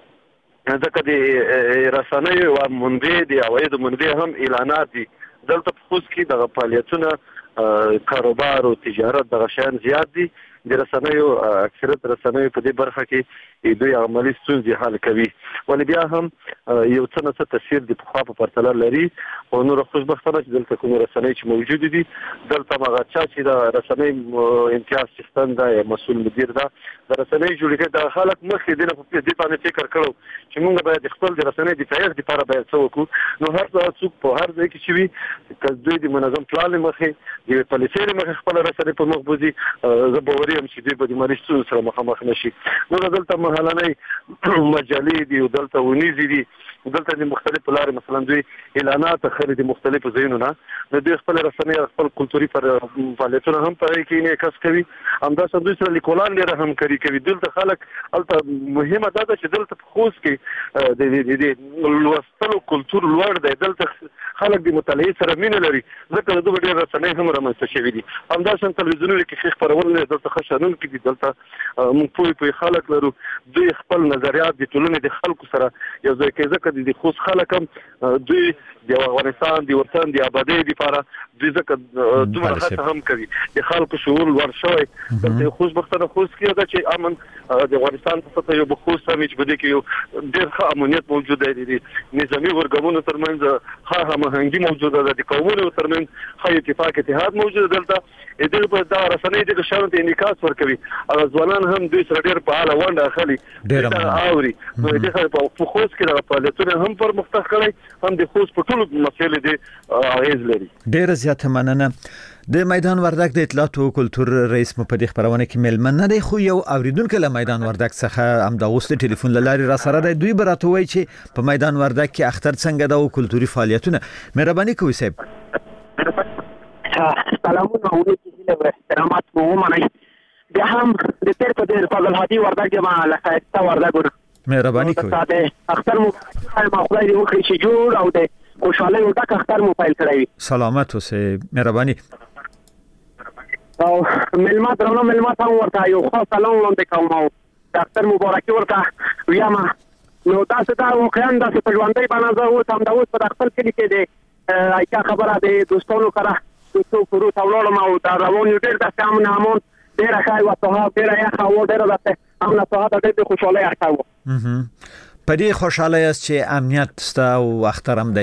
کې دغه د رسنیو او منډې د عوایدو منډې هم اعلانات دي دلته په خوست کې دغه فعالیتونه کاروبار او تجارت دغه شیان زیات دي د رسنیو اکثریت رسنیو په دې برخه کې دوی عملی ستونزې حل کوي ولې بیا هم یو څه نه څه تاثیر د پخوا په پرتله لري او نور خوشبختانه چې دلته کوم رسنۍ چې موجود دي دلته هغه چا چې د رسنۍ امتیاز چستن دا مسؤل مدیر دا د رسنۍ جوړېږي د خلک مخکې د په دې باندې فکر کړو چې موږ باید خپل د رسنۍ د تایید لپاره باید څه وکړو نو هر څوک په هر ځای کې چې وي که دوی د منظم پلان مخې د پالیسۍ مخې خپل رسنۍ په مخ بوزي زه باوري یم چې دوی به د مالي ستونزو سره مخامخ نشي نو دلته مهالنۍ مجلې دي دلته ونیزي دي دلته د مختلفو لارې مثلا دوی اعلانات خلک د مختلفو ځایونو نه نو دوی خپل رسنۍ خپل کلتوري فعالیتونه هم پرې کې انعکاس کوي همداسې دوی سره لیکوالان ډېره همکاري کوي دلته خلک هلته مهمه دا ده چې دلته په خوست کې د د لوستلو کلتور لوړ دی دلته خلک د مطالعې سره مینه لري ځکه د دوی ډېر رسنۍ هم رامنځته شوي دي همداسې تلویزیونونه کې ښه خپرونه دلته ښه شنونکي دي دلته موږ پوه پوه خلک لرو دوی خپل نظریات د ټولنې د خلکو سره یو ځای کوي ځکه د خوست خلک هم دوی د افغانستان د وطن د آبادۍ لپاره دوی ځکه دومره هڅه هم کوي د خلکو شعور لوړ شوی دلته خوشبختانه خوست کې دا چې امن د افغانستان په سطح یو بخوست هم چې بده کې یو ډېر ښه امنیت موجود دی د نظامي ورګمونو ترمنځ ښه هماهنګي موجوده ده د قومونو ترمنځ ښه اتفاق اتحاد موجود دلته دغه په دا رسنۍ د شانت انعکاس ورکوي او ځوانان هم دوی سره ډېر په حاله ونډه اخلي ډېر اوري نو دغه په خوست کې د فعالیتونو هم پر مختلف کړي هم د خوست په ټولو مسایلو دي اغیز لري ډېر زیات مننه د میدان وردګ د اطلاعات او کلتور رئیس مو په دې خبرونه کې ملمن نه دی خو یو اوریدونکو له میدان وردګ څخه هم د اوسط ټلیفون لاري را سره دی دوی براته وای چې په میدان وردګ کې اختر څنګه د کلتوري فعالیتونه مهرباني کوي صاحب سلامونه ولې له احترامات مو ومنئ بیا هم د تیر په دې فضل هادي وردګ ما له خاصه وردګ مهرباني کوي اختر مو ما خدای دې وکړي چې جوړ او د خوشاله او ډک اختر مو فایل کړی سلامت اوسه مهرباني او ملما درنو ملما ته ورته یو خاص سلام وړاندې کوم او د اختر مبارکي ورته ویام نو تاسو ته واقعا د ژوندۍ باندې زه اوس هم د اوس په خپل کلی کې د ایکا خبره د دوستانو سره دوستو فرو تاولم او دا روان یو ډېر د سام نامون ډېر ښه او ته ډېر یا خو ډېر د هم نه ته د خوشاله اړتاو په دې خوشاله است چې امنیت ستا او اختر هم دی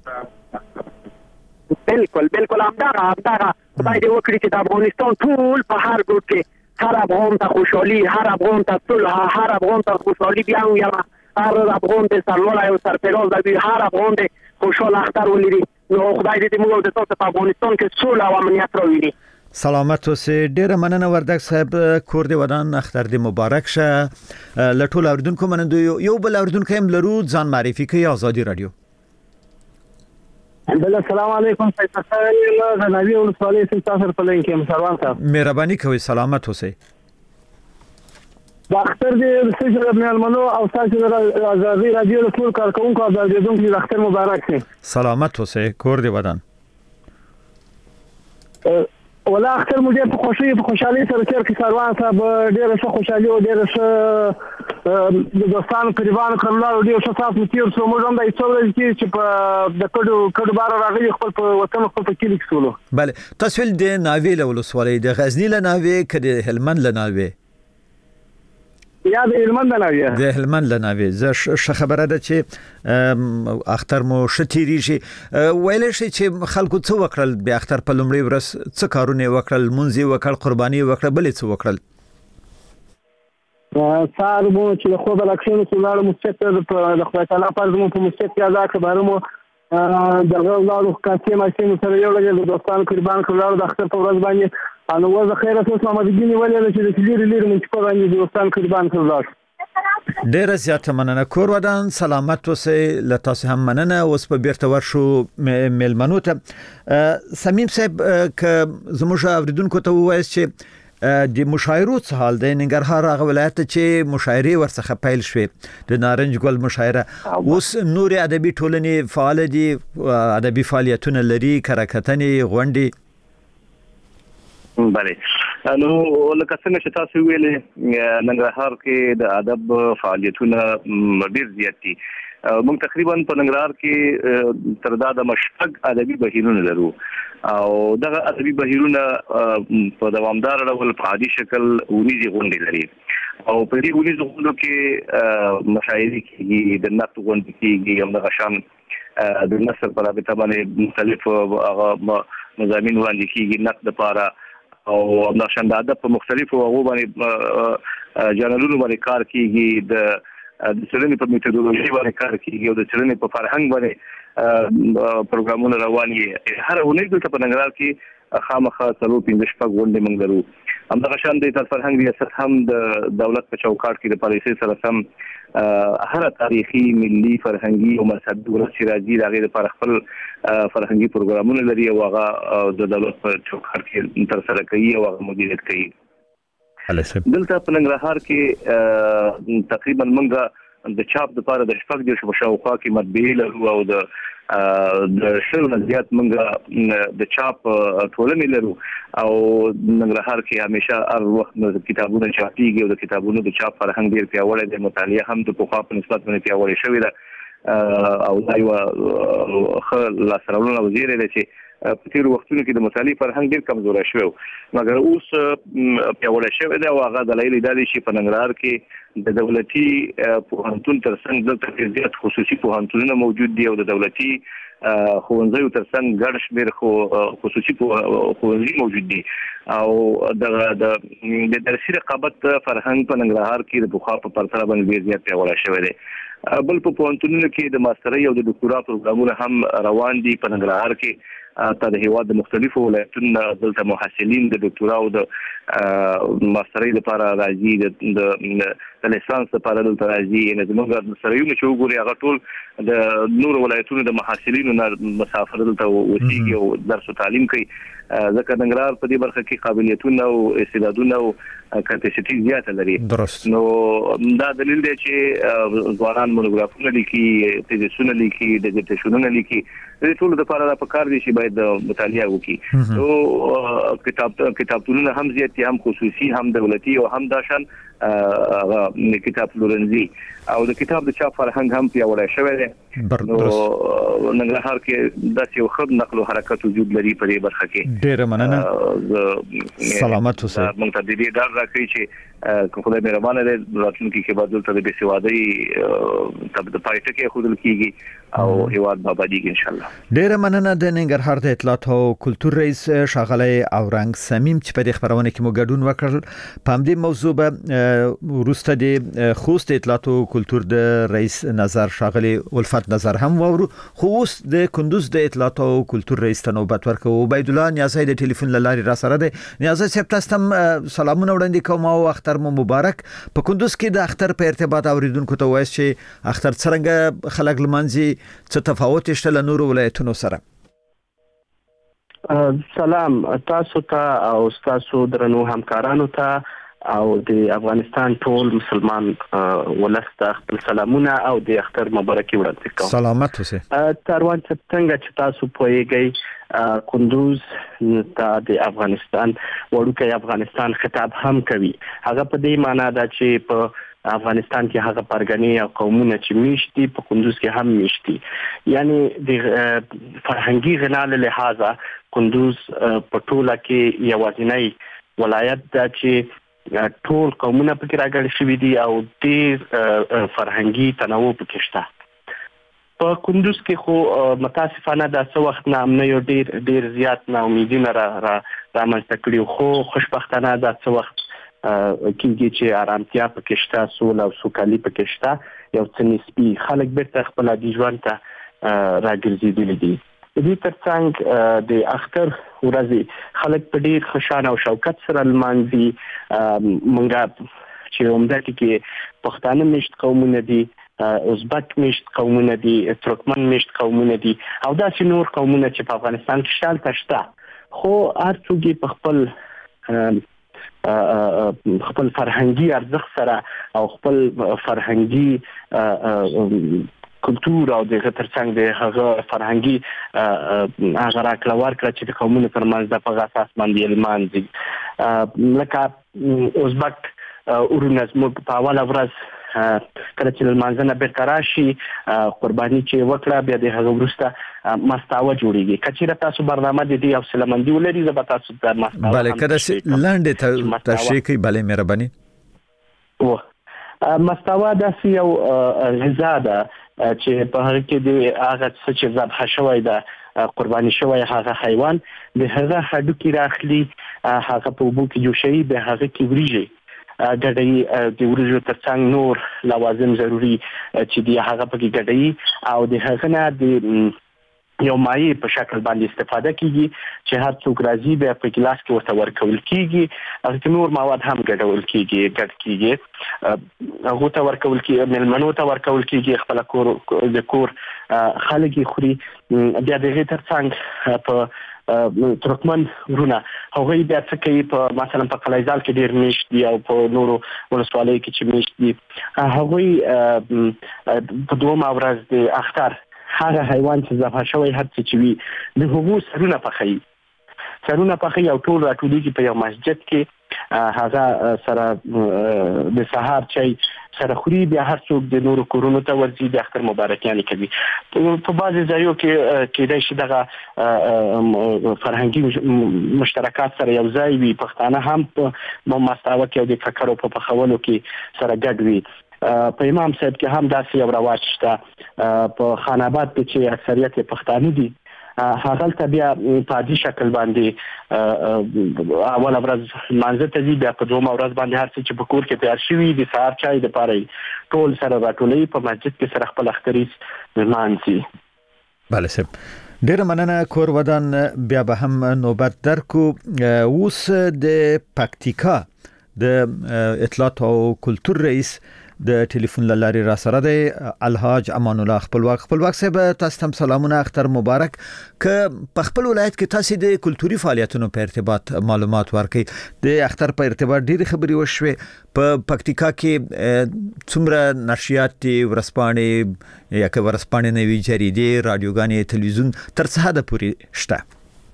بالکل بالکل همدغه همدغه خدای دې وکړي چې د افغانستان ټول په هر ګوټ کې هر افغان ته خوشحالي هر افغان ته صلح هر افغان ته خوشحالي بیا هم یاره هر افغان دې سرلوړی او سرفراز وي هر افغان دې خوشحاله اختر ولري نو خدای دې موږ د تاسو په افغانستان کې صلح او امنیت راوړي سلامت اوسې. ډیره مننه وردګ صاحب. کور دې ودان، اختر دې مبارک شه. لټول اوردونکو مننه. یو بل اوردونکو هم لرو، ځان معرفي کوي. آزادي رادیو. بل السلام علیکم. سید صاحب غنوی ولسوالۍ سیستان په لین کې مسروان صاحب. مهرباني کوي. سلامت اوسې. د اختر دې سجده مېلمنو او تاسو د آزادي رادیو ټول کارکونکو آزادیدونکو د اختر مبارک شه. سلامت اوسې. کور دې ودان. ولا اختر مو ډېر په خوشي په خوشحالي سره تیر کې سروان صاحب ډېر ښه خوشحالي او ډېر ښه د دوستانو قربان کړل. ډېر ښه تاسو تیر سو موږ هم د ایڅول چې په د کډو کډو بار راغلي خپل په وطن خپل په کلی کې سولو. بله تاسو د ناوې له ولسوالۍ د غزنی له ناوې کړي هلمند له ناوې یا د هلمند له ناوې د هلمند له ناوې زه ش خبره ده چې اختر مو شتيري شي. ویل شي چې خلکو څه وکړل به اختر په لومړي ورځ څه کارونه وکړل؟ مونږ وکړ، قرباني وکړه، بل څه وکړل؟ سار مو چې خو د اکشن سولار مستقر د خدای تعالی فرض مو په مستقر ادا کړو. مو دغه ولادو کاسي ماشين سره یو لګل دوستان قربان کړل د اختر په ورځ باندې. انو وځه خیرت اوس محمد ګینی ولې چې د لری لری من په باندې دوستان قربان کړل. ډیره زیاته مننه. کور ودان، سلامت اوسئ. له تاسو هم مننه. اوس په بیرته ورشو میلمنو ته. سمیم صاحب ک زموږ اوریدونکو ته وایي چې د مشاعرو څه حال دی؟ ننګرهار هغه ولایت چې مشاعرې ورڅخه پیل شوې، د نارنج ګل مشاعره، اوس نور ادبي ټولنې فعال دي، ادبي فعالیتونه لري، کرکټنې غونډې. بله نو لکه څنګه چې تاسو ویلې ننګرهار کې د ادب فعالیتونه ډېر زیات دي. موږ تقریبا په ننګرهار کې تر دا د مشتق ادبي بهیرونه لرو او دغه ادبي بهیرونه په دوامدار ډول په عادي شکل ورځي غونډې لري او په دې ورځو غونډو کې مشاعرې کېږي، د نقد غونډې کېږي، هم د غشان د نثر په رابطه باندې مختلف هغه مضامین وړاندې کېږي نقد لپاره او همداشان د ادب په مختلفو هغو باندې جنرالونو باندې کار کېږي، د د څېړنې په میتودولوژي باندې کار کېږي او د څېړنې په فرهنګ باندې پروګرامونه روان دي. هر اونۍ دلته په ننګرهار کې خامخا څلور پنځه شپږ غونډې موږ لرو. همدغه شان د فرهنګ ریاست هم د دولت په چوکاټ کې د پالیسۍ سره سم هر تاریخي، ملي، فرهنګي او مذهبي ورځ چې راځي د هغې لپاره خپل فرهنګي پروګرامونه لري او هغه د دولت په چوکاټ کې ترسره کوي او هغه مدیریت کوي. دلته په ننګرهار کې تقریبا موږ د چاپ لپاره د شپږ دېرشو په شاوخوا کې مطبعې لرو او د د شلو نه زیات موږ د چاپ ټولنې لرو او ننګرهار کې همیشه هر وخت کتابونه چاپېږي او د کتابونو د چاپ فرهنګ ډېر پیاوړی دی. مطالعه هم د پخوا په نسبت باندې پیاوړې شوې ده او دا یوه ښه لاسته راوړنه او زیری ده چې په تیرو وختونو کې د مطالعې فرهنګ ډېر کمزوری شوی و، مګر اوس پیاوړی شوی دی او هغه دلایل یې دا دي چې په ننګرهار کې د دولتي پوهنتون تر څنګ دلته ډېر زیات خصوصي پوهنتونونه موجود دي او د دولتي ښوونځیو تر څنګ ګڼ شمېر خصوصي ښوونځي موجود دي او د درسي رقابت فرهنګ په ننګرهار کې د پخوا په پرتله باندې ډېر زیات پیاوړی شوی دی. بل په پوهنتونونو کې د ماسترۍ او د ډاکټورا پروګرامونه هم روان دي په ننګرهار کې. تا د هیواد د مختلفو ولایتونو دلته محصلین د ډاکټورا او د ماسترۍ لپاره راځي، د لیسانس لپاره دلته راځي. یعنې زموږ سرایونه چې وګورئ هغه ټول د نورو ولایتونو د محصلینو نه مسافر دلته اوسېږي او درس او تعلیم کوي. ځکه ننګرهار په دې برخه کې قابلیتونه او استعدادونه او کپاسټي زیاته لري. نو دا دلیل دی چې ځوانان مونوګرافونه لیکي، تیزسونه لیکي، ډیزرټیشنونه لیکي. د دې ټولو لپاره دا پکار دي چې باید مطالعه وکړي. نو کتاب کتابتونونه هم زیات دي، هم خصوصي، هم دولتي او هم داشان کتاب پلورنځي او د کتاب د چاپ فرهنګ هم پیاوړی شوی دی. نو ننګرهار کې داسې یو ښه نقل او حرکت وجود لري په دې برخه کې. ډېره مننه. سلامت اوسئ. موږ ته د دې ډاډ راکوي چې که خدای مهربانه دی راتلونکي کې به دلته د بېسوادۍ د پای ټکی ایښودل کېږي او هیواد به ابادېږي انشاءالله. ډېره مننه. د ننګرهار د اطلاعات او کلتور رئیس ښاغلی اورنګ سمیم چې په دې خپرونه کې مو ګډون وکړل. په همدې موضوع به وروسته د خوست اطلاعات او کلچر د رئیس نظر شاغلي الفت نظر هم وورو خو اوس د کندوز د اطلاعات او کلچر رئیس ته نوبت ورکو عبید الله نیازی د ټلیفون لاري را سره ده. نیازی صاحب تاسو ته سلامونه وړاندې کوم او اختر مو مبارک. په کندوز کې د اختر په ارتباط اوریدونکو ته وایي چې اختر څنګه خلک لمانځي، څه تفاوت شته له نورو ولایتونو سره؟ سلام تاسو ته او تاسو درنو همکارانو ته او د افغانستان ټول مسلمان ولسته خپل سلامونه او د اختر مبارکي وړاندې کوم. سلامت اوسه. تاروان څنګه چې تاسو پوهیږئ کندوز ته د افغانستان وړوکی افغانستان خطاب هم کوي. هغه په دې معنی ده چې په افغانستان کې هغه پرګنې او قومونه چې میشتي په کندوز کې هم میشتي، یعنی د فرهنګي غنا له لحاظه کندوز په ټوله کې یوازینی ولایت ده چې ټول قومونه پکې راګړل شوي دي او ډېر فرهنګي تنوع پکې شته. په کندوز کې خو متاسفانه د څه وخت نه امنه یو ډېر ډېر زیات ناامیدونه را رامنځته کړي، خو خوشبختانه د څه وخت کېږي چې آرامتیا پکې شته، سوله او سوکالي پکې شته، یو څه نسبي خلک بیرته خپل عادي ژوند ته راګرځېدلي دي. د دې ترڅنګ د اختر ورځې خلک په ډېر خوشحال او شوکت سره لمانځي. مونږ چې عمده کې پښتانه مشت قومونه دي، ازبک مشت قومونه دي، ترکمن مشت قومونه دي او داسې نور قومونه چې په افغانستان کې شالته شته، خو هر څوک په خپل خپل فرهنګي ارزښت سره او خپل فرهنګي کلچر او د ترڅنګ د هغه فرهنګي هغه راکړه ورکړه چې د قومونو ترمنځ د په اساس باندې لمانځي. لکه ازبک ورونه زموږ په اوله ورځ کله چې لمانځنه بیرته راشي قرباني چې وکړه بیا د هغه وروسته مستاوه جوړیږي. کچېره تاسو برنامه د دې حوصله مندي ولري زه به تاسو ته مستاوه بله کله چې لاندې تشریح کوي. بله مهرباني. مستاوه داسې یو غذا ده چې په هغه کې د هغه څه چې ذبح شوی ده قرباني شوی هغه حیوان د هغه هډوکي راخلي، هغه په اوبو کې جوشوي، به هغه کې وریژې ګډوي، د وریژو ترڅنګ نور لوازم ضروري چې دی هغه پکې ګډوي او د هغه نه د یو مایع په شکل باندې استفاده کیږي چې هر څوک راځي به په ګلاس کې ورته ورکول کیږي او نور مواد هم ګډول کیږي ګډ کیږي هغه ته ورکول کیږي، ملمنو ته ورکول کیږي، خپل کور د کور خلک خوري. بیا دغه ترڅنګ په ترکمن ورونه هغه بیا څه کوي، په مثلا په قلعه‌زال کې ډیر میشت دي او په نورو ولسوالیو کې چې میشت دي، هغه په دوه ورځ د اختر هغه حیوان چې ذبح شوی هر څه چې وي د هغو سرونه پخوي سرونه پخوي او ټول راټولېږي په یو مسجد کې، هغه سره د سهار چای سره خوري، بیا هر څوک د نورو کورونو ته ورځي، د اختر مبارکیانې کوي. په بعضې ځایو کې کېدای شي دغه فرهنګي مشترکات سره یو ځای وي، پښتانه هم په مستاوه کې او د ککرو په پخولو کې سره ګډ وي. په امام صاحب کې هم داسې یو رواج شته. په خان آباد کې چې اکثریت پښتانه دي هغه ته بیا په عادي شکل باندې اوله ورځ لمانځه ته ځي، بیا په دویمه ورځ باندې هر څه چې په کور کې تیار شوي د سهار چای دپاره ټول سره راټولوي، په مسجد کې سره خپل اختریز لمانځي. بله صاحب ډیره مننه. کور ودان بیا به هم نوبت درکو. اوس د پکتیکا د اطلاعات او کلچر رئیس د ټلیفون لاري را سره دی الحاج امان الله خپلواک. خپلواک صاحب تاسو ته سلامونه، اختر مبارک. ک په خپل ولایت کې تاسو د کلتوري فعالیتونو په ارتباط معلومات ورکړئ. د اختر په ارتباط ډېری خبري وشوي. په پکتیکا کې څومره نشریات دي، ورسپانې یا که ورسپانې نوي جریدې، رادیوګانې، تلویزیون تر څه حده پورې شته؟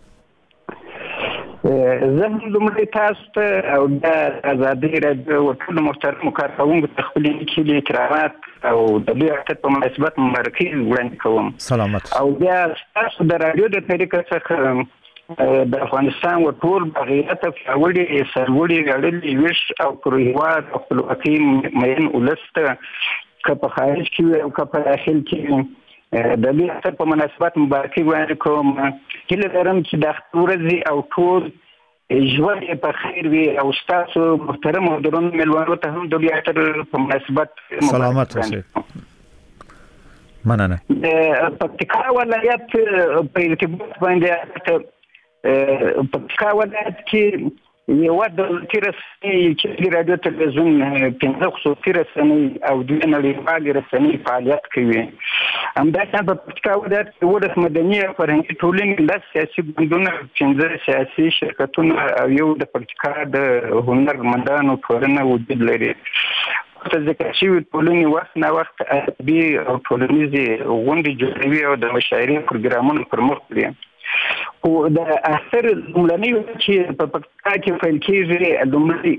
زه هم لومړی تاسو ته او د ازادۍ راډیو ټولو محترمو کارکوونکو ته خپلې نیکې اکرامات او د لوی اختر په مناسبت مبارکي وړاندې کوم. سلامت. او بیا تاسو د راډیو د طریقه څخه د افغانستان و ټول بغیرت پیاوړي سرلوړي ویاړلي ویش او پر هېواد او خپلواکۍ مین ولس ته که په خارج کې او که په داخل کې د لوی اختر په مناسبت مبارکي وړاندې کوم. هیله لرم چې د اختر ورځې او ټول ژوند په خیر وي او تاسو محترم حضورونو ملوانو ته هم د بیا تر په مناسبت سلامات اوسئ. مننه. پکتیکا ولایت په ارتباط باندې پکتیکا ولایت کې یو د تیرسي چې رادیو تلویزیون پنځه خصوصي رسنۍ او د نړیوالې رسنۍ فعالیت کوي. همداسې په پکتیکا ولایت کې ولس مدني او فرهنګي ټولنې لس سیاسي ګوندونه، پنځه سیاسي شرکتونه او یو د پکتیکا د هنرمندانو ټولنه وجود لري. په ذکر شوی ټولنې وخت نه وخت ادبي او ټولنیزې غونډې جوړوي او د مشاعرې پروګرامونه پر مخ وړي. او د اثر لومړنی چې په پکتیکا کې پیل کېږي،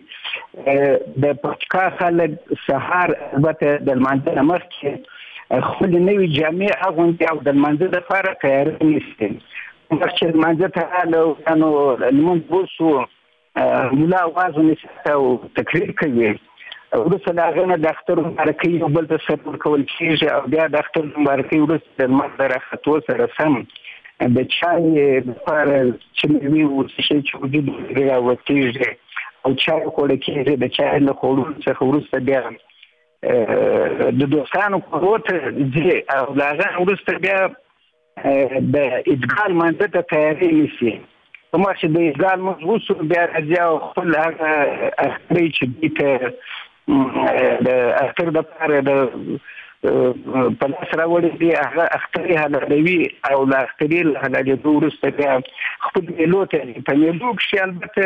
لومړی د پکتیکا خلک سهار البته د لمانځه نه مخکې خپل نوې جامې اغوندي او د لمانځه دپاره تیاری نیسي. مخکې لمانځه ته راغله نو لمونځ وشو، ملا اواز ونیسي او تقریر کوي. وروسته د هغه نه د اختر مبارکۍ یو بل ته سر ورکول کېږي او بیا د اختر مبارکۍ وروسته د لمر د راختو سره سم د چای لپاره چې مېوې ورڅخه چې وجود لري راوتېږي او چای خوړل کېږي. د چای له خوړلو څخه وروسته بیا د دوستانو کورو ته ځي او د هغه وروسته بیا د عیدګاه لمانځه ته تیاری نیسي. په مخ چې د عیدګاه لمونځ وشو بیا راځي او خپل هغه اخترۍ چې دوی ته د اختر دپاره د په لاس راوړي دي هغه اخترې حلالوي او له اخترې له حلالېدو وروسته بیا خپل میلو ته ځي. په میلو کښې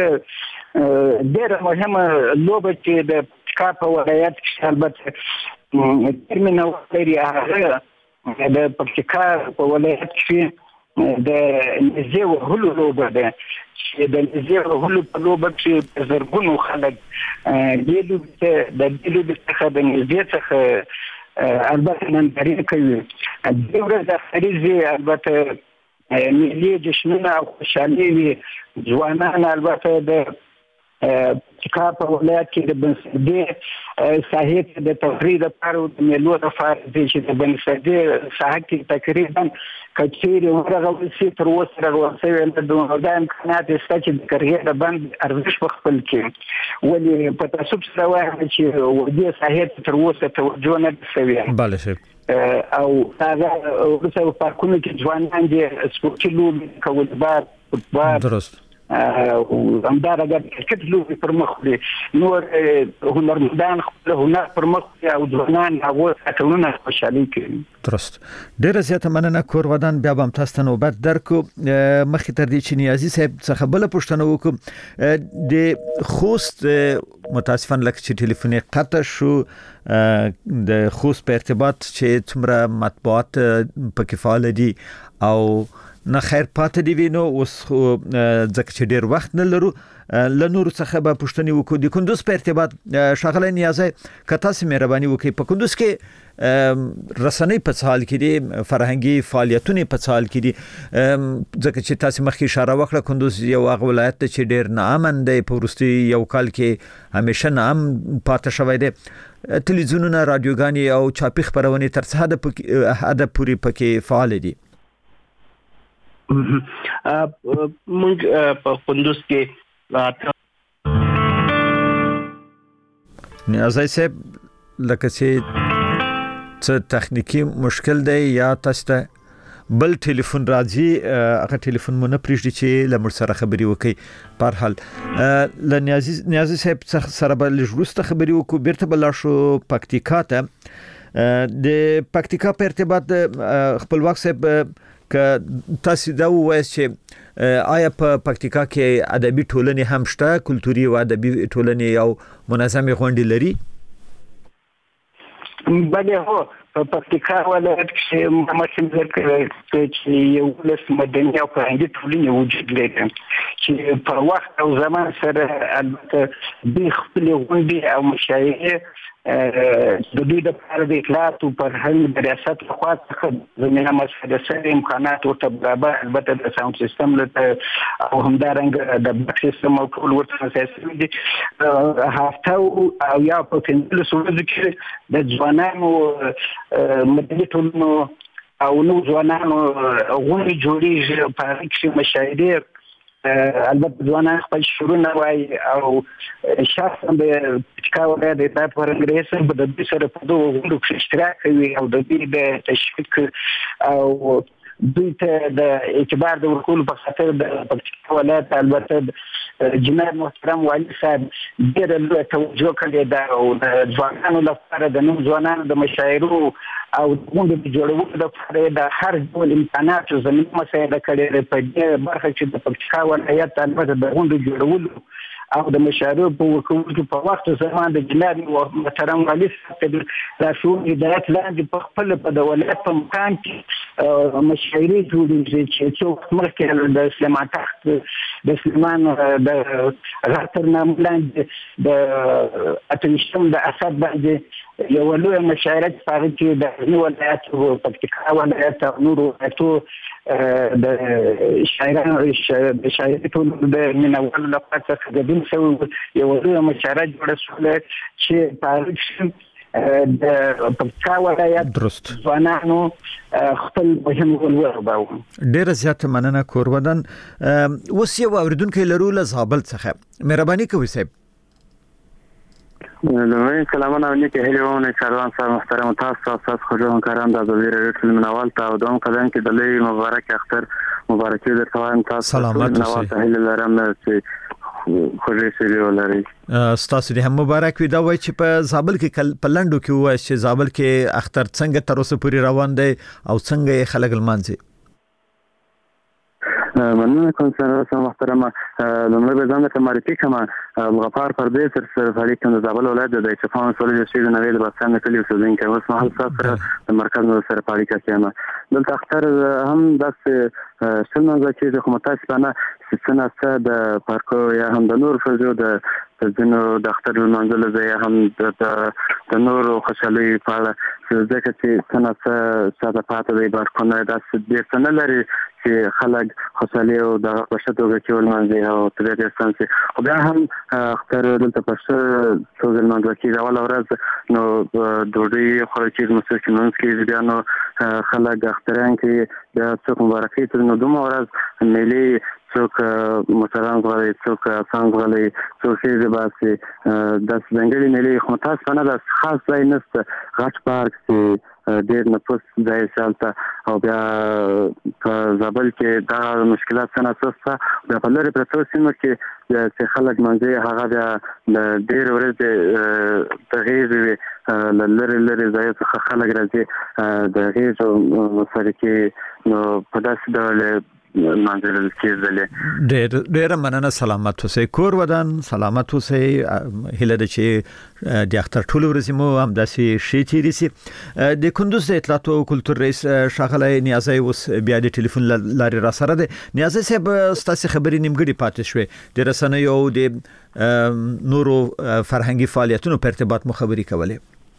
البته ډېره مهمه لوبه چې د پکتیکا په ولایت کښې البته ډېر مینهوال لري، هغه د پکتیکا په ولایت کښې د نېزې وهلو لوبه ده چې د نېزې وهلو په لوبه کښې په زرګونو خلک دې لوبې ته د دې لوبې څخه د نېزې څخه البته نندارې کوي. دې ورځ د اختریزې البته ملي جشنونه او خوشحالي وي. ځوانان البته د پکتیکا په ولایت کې د بنسټي ساحې ته د تفریح دپاره او د میلو دپاره ځي چې د بنسټي ساحه کې تقریبا که چیرې ورغول شي تر اوسه رغول شوی نه ده. دا امکانات شته چې د کرغې د بند ارزښت په خپل کې، ولې په تعصب سره وایم چې دې ساحې ته تر اوسه توجه نه ده شوې. بله صاحب. او هغه وروسته په پارکونو کې ځوانان دي سپورټي لوبې کول، باد، فوټبال، درست همدارنګه کرکټ لوبې پر مخ وړي. نور هنرمندان خپل هنر پر مخ وړي او ځوانان هغه ټولنه خوشحالي کوي. درست. ډېره زیاته مننه کور ودان. بیا به هم تاسو ته نوبت درکو. مخکې تر دې چې نیازي صاحب څخه بله پوښتنه وکړو، د خوست متاسفانه لکه چې ټلیفون یې قطع شو، د خوست په ارتباط چې څومره مطبوعات پکې فعال دي او نه خیر پاتې دی وینو اوس ځکه چې ډیر وخت نه لرو له نور څخه به پوښتنې وکړو. د کندوز په ارتباط ښاغلی نیازی که تاسو مهرباني وکړئ، په کندوز کې رسنۍ په څه حال کې دي، فرهنګي فعالیتونه په څه حال کې دي؟ ځکه چې تاسو مخکې اشاره وکړه کندوز یو هغه ولایت دی چې ډیر ناامن دی، په وروستي یو کال کې همیشه ناام پاتې شوی دی. تلویزیونونه، رادیوګانې او چاپي خپرونې تر څه حده پورې پکې فعال دي؟ موږ په کندوز کې نیازی صاحب لکه چې څه تخنیکی مشکل دی یا تاسو ته بل ټلیفون راځي، هغه ټلیفون مو نه پرېږدي چې له موږ سره خبرې وکړي. په هر حال له نیازي نیازي صاحب سره به لږ وروسته خبرې وکړو. بیرته به لاړ شو پکتیکا ته. د پکتیکا په ارتباط خپلواک صاحب که تاسو دا ووایاست چې آیا په پکتیکا کې ادبي ټولنې هم شته، کلتوري او ادبي ټولنې او منظمې غونډې لري؟ بله هو، په پکتیکا ولایت کښې ممثل ذکر چې یولس مدني او فرهنګي ټولنې وجود لري چې په وخت او زمان سره البته دوی خپلې غونډې او مشاعرې د دوی دپاره د اطلاعات او فرهنګ د ریاست لخوا څخه زمینه مساعده شوې، امکانات ورته برابر، البته د ساوند سیستم له او همدارنګه د بک سیستم او ټول ورته مساعده شوي دي. هفته او یا په پنځلسو ورځو کې د ځوانانو مدني ټولنو او نو ځوانانو غونډې جوړېږي، په هغې کښې مشاعرې البته ځوانان خپل شعرونه وایي او شخصا د پکتیکا ولایت د فرهنګ رئیس په د دې سره په دغه غونډو کې اشتراک کوي او د دې د تشویق او دوی ته د اعتبار د ورکولو په خاطر د پکتیکا ولایت البته جناب محترم والي صاحب ډېره لویه توجه کړې ده او د ځوانانو لپاره د نوو ځوانانو د مشاعرو او غونډو د جوړولو لپاره د هر ډول امکاناتو زمینه مساعده کړې ده په دې برخه چې د پکتیکا ولایت البته د غونډو جوړولو او د مشاعرو په ورکولو په وخت زمان د جناب محترم والي صاحب راشون هدایت لاندې په خپل په د ولایت په مکان کې مشاعرې جوړېږي چې څو مخکې د سلیمان تخت د سلیمان د غاتر نام لاندې د اتویشتم د اسد باندې یو لویه مشاعره چې په هغه کې د غزني ولایت او پکتیکا ولایت او نورو ولایتو د شاعرانو د شاعري ټولو د مینوالو لپاره څخه ګډون شوی یو لویه مشاعره جوړه شوله چې په هغه کې د پکتیکا ولایت درست ځوانانو خپل مهم رول ولوباوه. ډېره زیاته مننه کورودن. اوس یو اوریدونکی لرو له زابل څخه، مهرباني کوئ صاحب. لومړی سلامونه او نیکې هیلې ومنئ کاروان صاحب محترم تاسو تاسو خو همکاران د ازادي راډیو ټلویزیون ته او دوم قدم کې د لوی مبارک اختر مبارکي درته وایم. تاسو سلامات اوسئ. هیله لرم چې خوږې سړي ولرئ. ستاسو دې هم مبارک وي. دا وایي چې په زابل کې په لنډو کې وایي چې زابل کې اختر څنګه تر اوسه پورې روان دی او څنګه یې خلک لمانځي. مننه کوم سره محترمه. لومړی به ځان ته معرفي کوم. غفار پردیس سره فعالیت کوم د زابل ولایت د چفان سولې د شي د نوې د بسان کلی اوسیدونکی اوس مهال سره د مرکز نو سره فعالیت کوي. دلته اختر هم داسې څنګه چې د حکومت څخه څنګه د پارکو یا هم د نور فزو د ځینو د اختر منځله ځای هم د نور خوشحالي په اړه ځکه چې څنګه ساده پاتې دی پارکونه داسې ډېر څه نه لري چې خلک خوشحالي او د پښتو توګه کې ولمانځي او ترې دې ستانسي. خو بیا هم اختر دلته پښتو توګه لمانځل کېږي. اوله ورځ نو ډوډۍ خوړل کېږي، موسیقي لمونځ کېږي، بیا نو خلک اختران کې بیا څوک مبارکي تر نو دومره ورځ میلې څوک موټران غواړي، څوک افغان غواړي، څوک یې باسي د ځنګلي میلې. خو تاسو نه د خاص ځای نشته، غټ پارک چې ډېر نفوس ځای شالته او بیا په زابل کې دا مشکلات څنګه سسته بیا په لرې پرتو سیمو کې چې خلک منځي هغه بیا د ډېر ورځې د غیږ لرې لرې ځای څخه خلک راځي د غیږ سره کې نو په داسې ډول منځل کېږي. ډېر ډېر مننه. سلامت اوسئ کور ودان، سلامت اوسئ. هله د چې د اختر ټول ورځې مو هم داسې شي تیرې سي. د کندوز د اطلاعات او کلتور رئیس ښاغلی نیازی اوس بیا د ټلیفون لارې را سره دی. نیازی صاحب ستاسو خبرې نیمګړې پاتې شوې. د رسنیو او د نورو فرهنګي فعالیتونو په ارتباط مو خبرې کولې.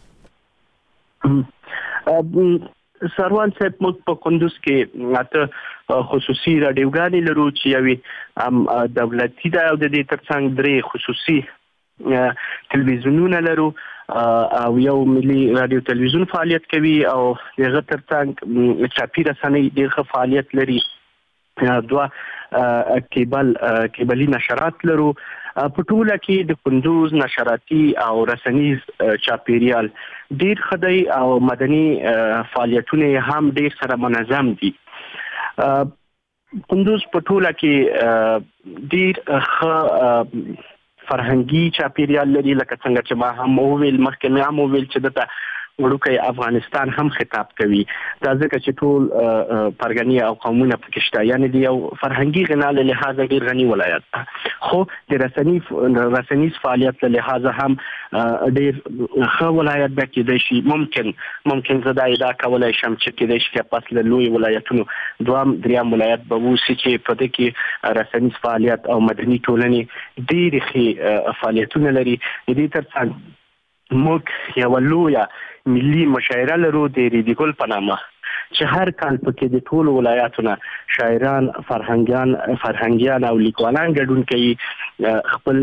سروان صاحب موږ په کندوز کې اته خصوصي رادیوګانې لرو چې یوې دولتي ده او د دې ترڅنګ درې خصوصي تلویزیونونه لرو او یو ملي رادیو تلویزیون فعالیت کوي او دغه ترڅنګ چاپی رسنۍ ډېر فعالیت لري. دوه کیبل کیبلي نشرات لرو. په ټوله کې د کندوز نشراتي او رسنیز چاپیریال ډیر خدای او مدني فعالیتونه هم ډیر سره منظم دي. کندوز په ټوله کې ډیر ښه فرهنګي چاپیریال لري، لکه څنګه چې ما هم وویل مخکې مې هم وویل چې دته وړوکی افغانستان هم خطاب کوي. دا ځکه چې ټول پرګنی او قومونه پکې شته، یعنی د یو فرهنګي غنا له لحاظه ډیر غني ولایت ده. خو د رسنی رسنیز فعالیت له لحاظه هم ډیر ښه ولایت ده. کېدای شي ممکن ممکن زه دا ادعا کولی شم چې کېدای شي پس له لوی ولایتونو دوام دریم ولایت به ووسي چې په دې کې رسنیز فعالیت او مدني ټولنې ډېرې ښې فعالیتونه لري. د دې ترڅنګ موږ یوه لویه ملي مشاعره لرو د ریډي ګل په نامه چې هر کال پکې د ټولو ولایاتونه شاعران، فرهنګیان فرهنګیان او لیکوالان ګډون کوي، خپل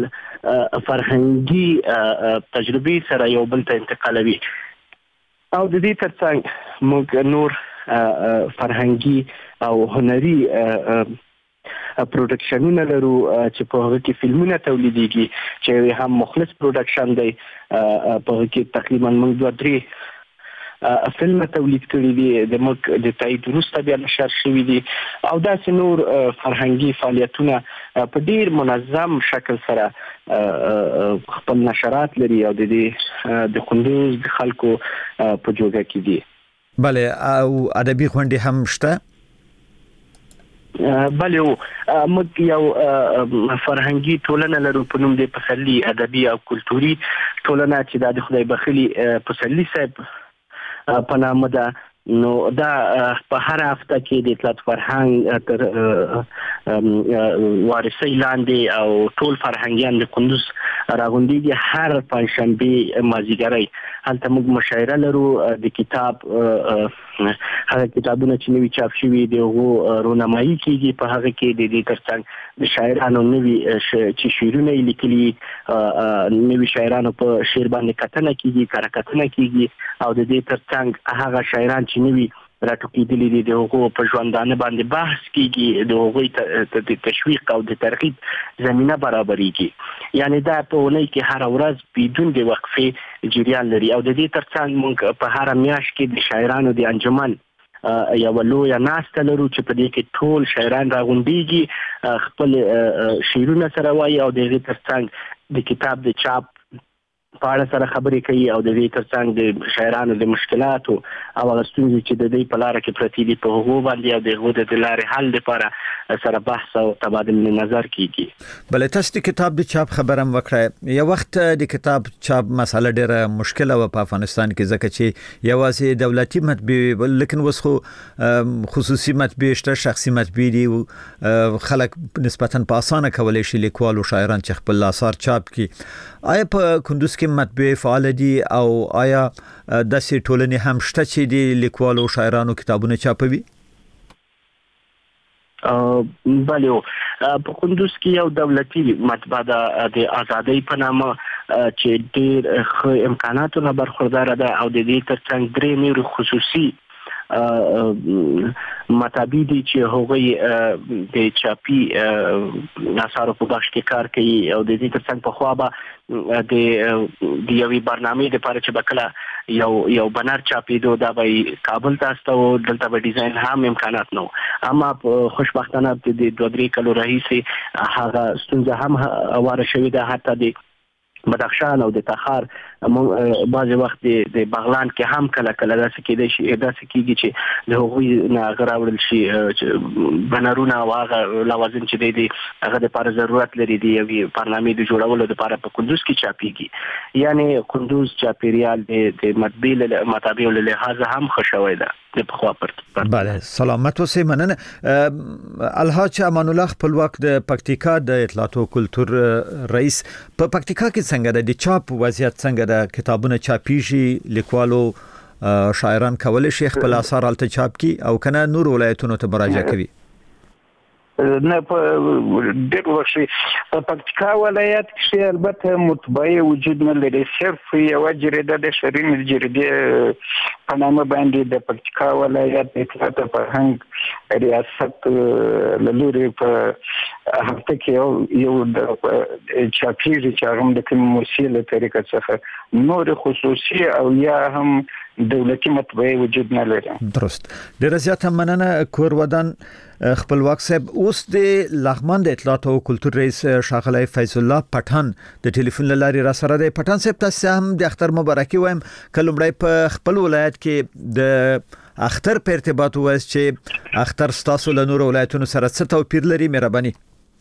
فرهنګي تجربې سره یو بل ته انتقالوي. او د دې ترڅنګ موږ نور فرهنګي او هنري پروډکشنونه لرو چې په هغه کې فلمونه تولیدېږي چې هم مخلص پروډکشن دی. په هغه کې تقریبا موږ دوه درې فلم تولید کړی دي د موږ د تایید وروسته بیا نشر شوي دي او داسې نور فرهنګي فعالیتونه په ډیر منظم شکل سره خپل نشرات لري او د دې د کندوز د خلکو په جوګه کې دي. بله او ادبي غونډې هم شته؟ بله موږ یو فرهنګي ټولنه لرو په نوم د پسرلي ادبي او کلتوري ټولنه چې د خدای بخښلي پسرلي صاحب په نامه ده. نو دا په هر هفته کې د اطلاعات فرهنګ تر وارثۍ لاندې او ټول فرهنګیان د کندوز راغونډېږي هر پنجشنبې مازدیګرۍ. هلته موږ مشاعره لرو د کتاب هغه کتابونه چې نوي چاپ شوي د هغو رونمایي کېږي. په هغه کې د دې ترڅنګ د شاعرانو نوي چې شعرونه یې لیکلي نوي شاعرانو په شعر باندې کتنه کېږي کره کتنه کېږي او د دې ترڅنګ هغه شاعران چې نوي راټوکېدلي دي د هغو په ژوندانه باندې بحث کېږي د هغوی د تشویق او د ترغیب زمینه برابرېږي. یعنې دا په اونۍ کې هره ورځ بدون د وقفې جریان لري او د دې ترڅنګ موږ په هره میاشت کې د شاعرانو د انجمن یوه لویه ناسته لرو چې په دې کې ټول شاعران راغونډېږي خپل شعرونه سره وایي او د هغې ترڅنګ د کتاب د چاپ په اړه سره خبرې کوي او د دې ترڅنګ د شاعرانو د مشکلاتو او هغه ستونزې چې د دوی په لاره کې پرتې دي په هغو باندې او د هغو د لارې حل لپاره سره بحث او تبادله نظر کیږي. بله تاسو د کتاب د چاپ خبره هم وکړه. یو وخت د کتاب چاپ مسله ډیره مشکله و په افغانستان کې ځکه چې یوازې دولتي مطبعې لیکن اوس خو خصوصي مطبعې شته شخصي مطبعې دي خلک نسبتا په اسانه کولی شي لیکوال او شاعران چې خپل آثار چاپ کړي. آیا په کندوز کې مطبعې فعال دي او آیا داسې ټولنې هم شته چې د لیکوالو او شاعرانو کتابونه چاپوي؟ بله په کندوز کې یو دولتي مطبعه ده د ازادۍ په نامه چې ډېر ښه امکاناتو نه برخورداره ده او د دې ترڅنګ درې نورې خصوصي مطابع دي چې هغوی د چاپي اثارو په بخش کې کار کوي او د دې ترڅنګ پخوا به د د یوې برنامې دپاره چې به کله یو یو بنر چاپېدو دا به کابل ته استوو دلته به ډیزاین هم امکانات نه و اما خوشبختانه د دوه درې کلو راهیسې هغه ستونزه هم هواره شوې ده. حتی د بدخشان او د تخار بعضې وخت د بغلان کې هم کله کله داسې کېدای شي داسې کېږي چې د هغوی نه هغه راوړل شي بنرونه او هغه لوازم چې دی د هغه دپاره ضرورت لري د یوې برنامې د جوړولو دپاره په کندوز کې چاپېږي. یعنې کندوز چاپېریال د مطبعې مطابعو له لحاظه هم ښه شوی ده د پخوا پرته. بله سلامت اوسئ. مننه. الحاج امان الله خپلواک د پکتیکا د اطلاعات او کلتور رئیس، په پکتیکا کې څنګه ده د چاپ وضعیت څنګه ده؟ کتابونه چاپیږي لیکوالو شاعران کولی شي خپل آثار هلته چاپ کړي او کنه نور ولایتونو ته مراجعه کوي؟ نه په ډېر وخت په پکتیکا ولایت کې البته مطبعې وجود نه لري. صرف یوه جریده د شرین جریدې په نامه باندې د پکتیکا ولایت اطلاعات فرهنګ ریاست له لوري په هفته کې یو یو د چاپیږي چې هغه د کوم موسیله طریقه څخه نور خصوصي او یا هم دولتي مطبعې وجود نه لري. درست. ډېره زیاته مننه کور ودان خپلواک صاحب. اوس د لغمان د اطلاعات او کلتور رئیس ښاغلی فیض الله پټان د ټلیفون له لارې را سره دی. پټان صاحب تاسو هم د اختر مبارکي وایم که لومړی په خپل ولایت کې د اختر په ارتباط ووایاست چې اختر ستاسو له نورو ولایتونو سره څه توپیر لري؟ مهرباني.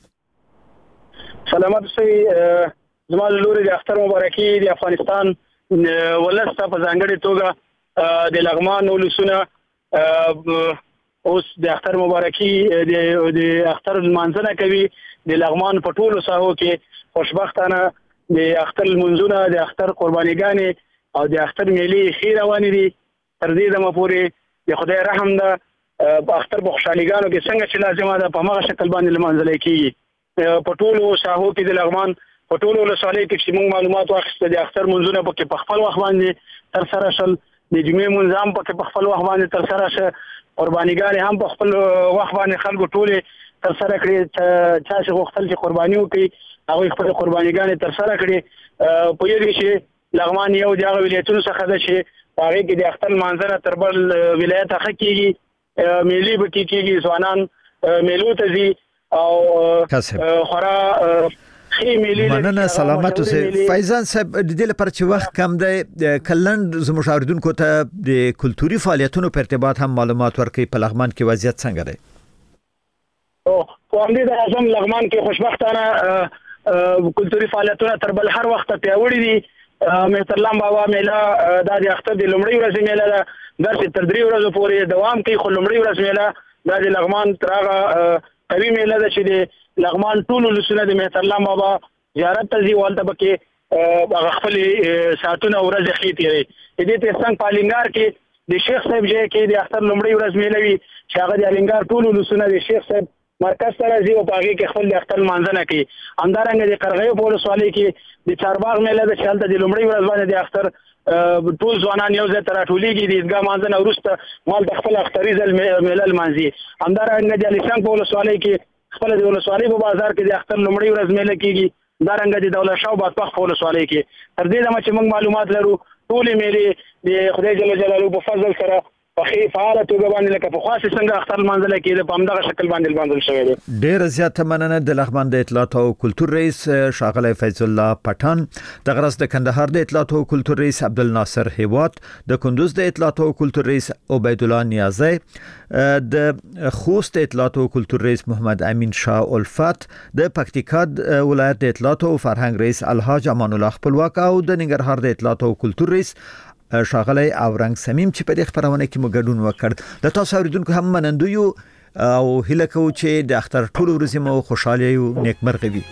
سلامت اوسئ. زما له لورې د اختر مبارکي د افغانستان ولس ته په ځانګړې توګه د لغمان ولسونه اوس د اختر مبارکي د اختر لمانځنه کوي. د لغمان په ټولو ساحو کې خوشبختانه د اختر لمونځونه د اختر قربانیګانې او د اختر میلې ښې روانې دي. تر دې دمه پورې د خدای رحم ده په اختر په خوشحاليګانو کې څنګه چې لازمه ده په هغه شکل باندې لمانځل کېږي. په ټولو ساحو کې د لغمان په ټولو ولسوالیو کې چې موږ معلومات واخیسته د اختر منځونه پکې په خپل وخت باندې ترسره شول. د جمعې منځ هم پکې په خپل وخت باندې ترسره شه. قربانیګانې هم په خپل وخت باندې خلکو ټولې تر سره کړې چا چې غوښتل چې قرباني وکړي هغه خپل قربانيګانې تر سره کړې په یوه کې لغمان یو د هغه ولایتونو څخه ده چې هغه کې د اختر منظره تر بل ولایت ښه کېږي میلې به کېږي ځوانان میلو ته ځي او خورا مننه سلامت اوسه فیضان صاحب د دې لپاره چې وخت کم دی کلند زموږ اوریدونکو ته د کلتوري فعالیتونو په ارتباط هم معلومات ورکړي په لغمان کې وضعیت څنګه دی او په همدې د اعظم لغمان کې خوشبختانه کلتوري فعالیتونه تر بل هر وخت پیاوړي دي مهترلام بابا میله د اختر د لومړۍ ورځې میله ده درس تر درې ورځې پورې دوام کوي خو لومړۍ ورځ میله د لغمان تر هغه قوي میله ده چې د لغمان ټول ولسونه د مهترلام بابا زیارت ته ځي ولته پکې هغه خپل ساعتونه ورځ خې تیری دې ته څنګه پالینګار کې د شیخ صاحب ځای کې د اختر لومړۍ ورځ میلوي چې هغه د الینګار ټول ولسونه د شیخ صاحب مرکز سره ځي او هغه کې خپل د اختر منځنه کوي همدارنګه د قرغیو په ولسوالۍ کې د چارباغ میله د شالته د لومړۍ ورځ باندې د اختر ټول ځوانان یو ځای ته راټولېږي د عیدګاه منځنه وروسته مال د خپل اختري ځل میله لمانځي همدارنګه د علیشنګ په ولسوالۍ کې خپل د ولسوالۍ په بازار کې د اختر لومړۍ ورځ میله کېږي دارنګه د دولت شاه بادپخ په ولسوالۍ کې تر دې دمه چې موږ معلومات لرو ټولې میلې د خدای جل جلاله په فضل سره په فعاله توګه باندې لکه په خاصه څنګه اختر منځله کېده په همدغه شکل باندې لمانځل شوی دی. ډېر زیاته مننه د لغمان د اطلاعات او کلتور رئیس ښاغلی فیض الله پټان، د غرض د کندهار د اطلاعات او کلتور رئیس عبدالناصر هیوات، د کندوز د اطلاعات او کلتور رئیس عبید الله نیازی، د خوست د اطلاعات او کلتور رئیس محمد امین شاه الفت، د پکتیکا ولایت د اطلاعات او فرهنګ رئیس الحاج امان الله خپلواک او د ننګرهار د اطلاعات او کلتور رئیس ښاغلی اورنګ سمیم چې په دې خبرونه کې مو ګډون وکړ. د تاسو اوریدونکو هم منندوی او هیله کوو چې د اختر ټول ورځې مو خوشاله او نیکمرغه وي.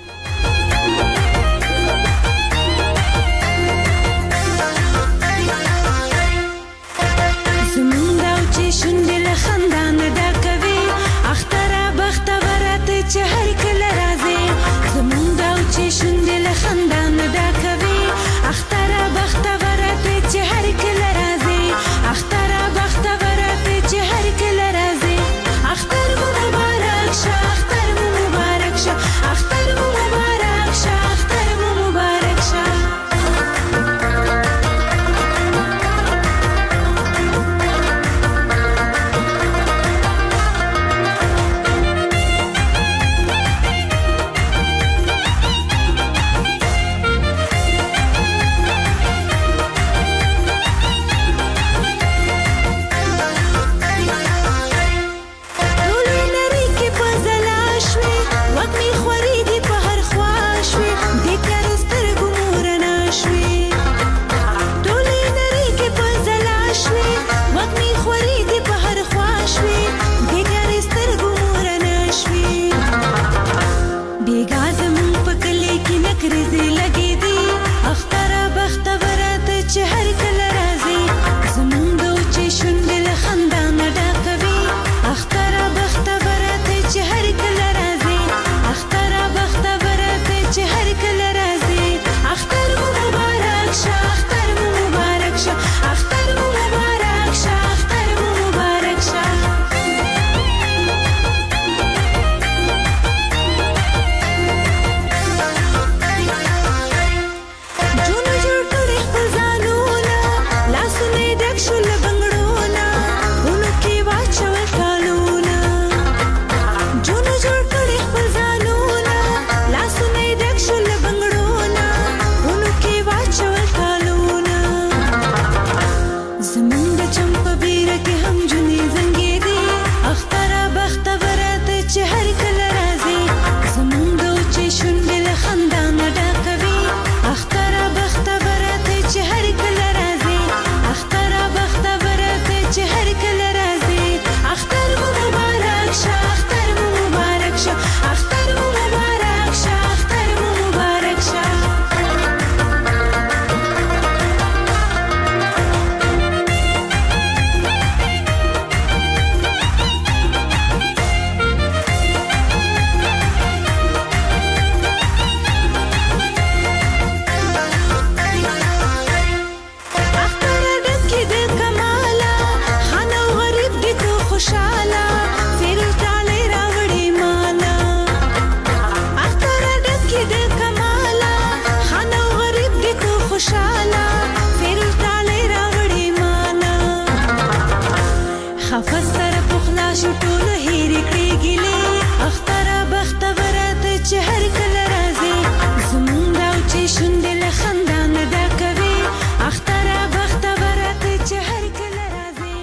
د پخلا شو ټول هېرې کړې ګیلې اختره بختوره ته چې هر کله راځې زمونږ دا و چې شونډې له خندا نه ډکوي اختره بختوره ته چې هر کله راځې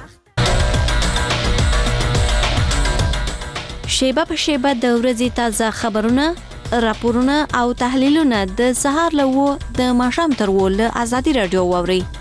شیبه په شیبه د ورځې تازه خبرونه راپورونه او تحلیلونه د سهار له و د ماښام تر و له ازادي راډیو واورئ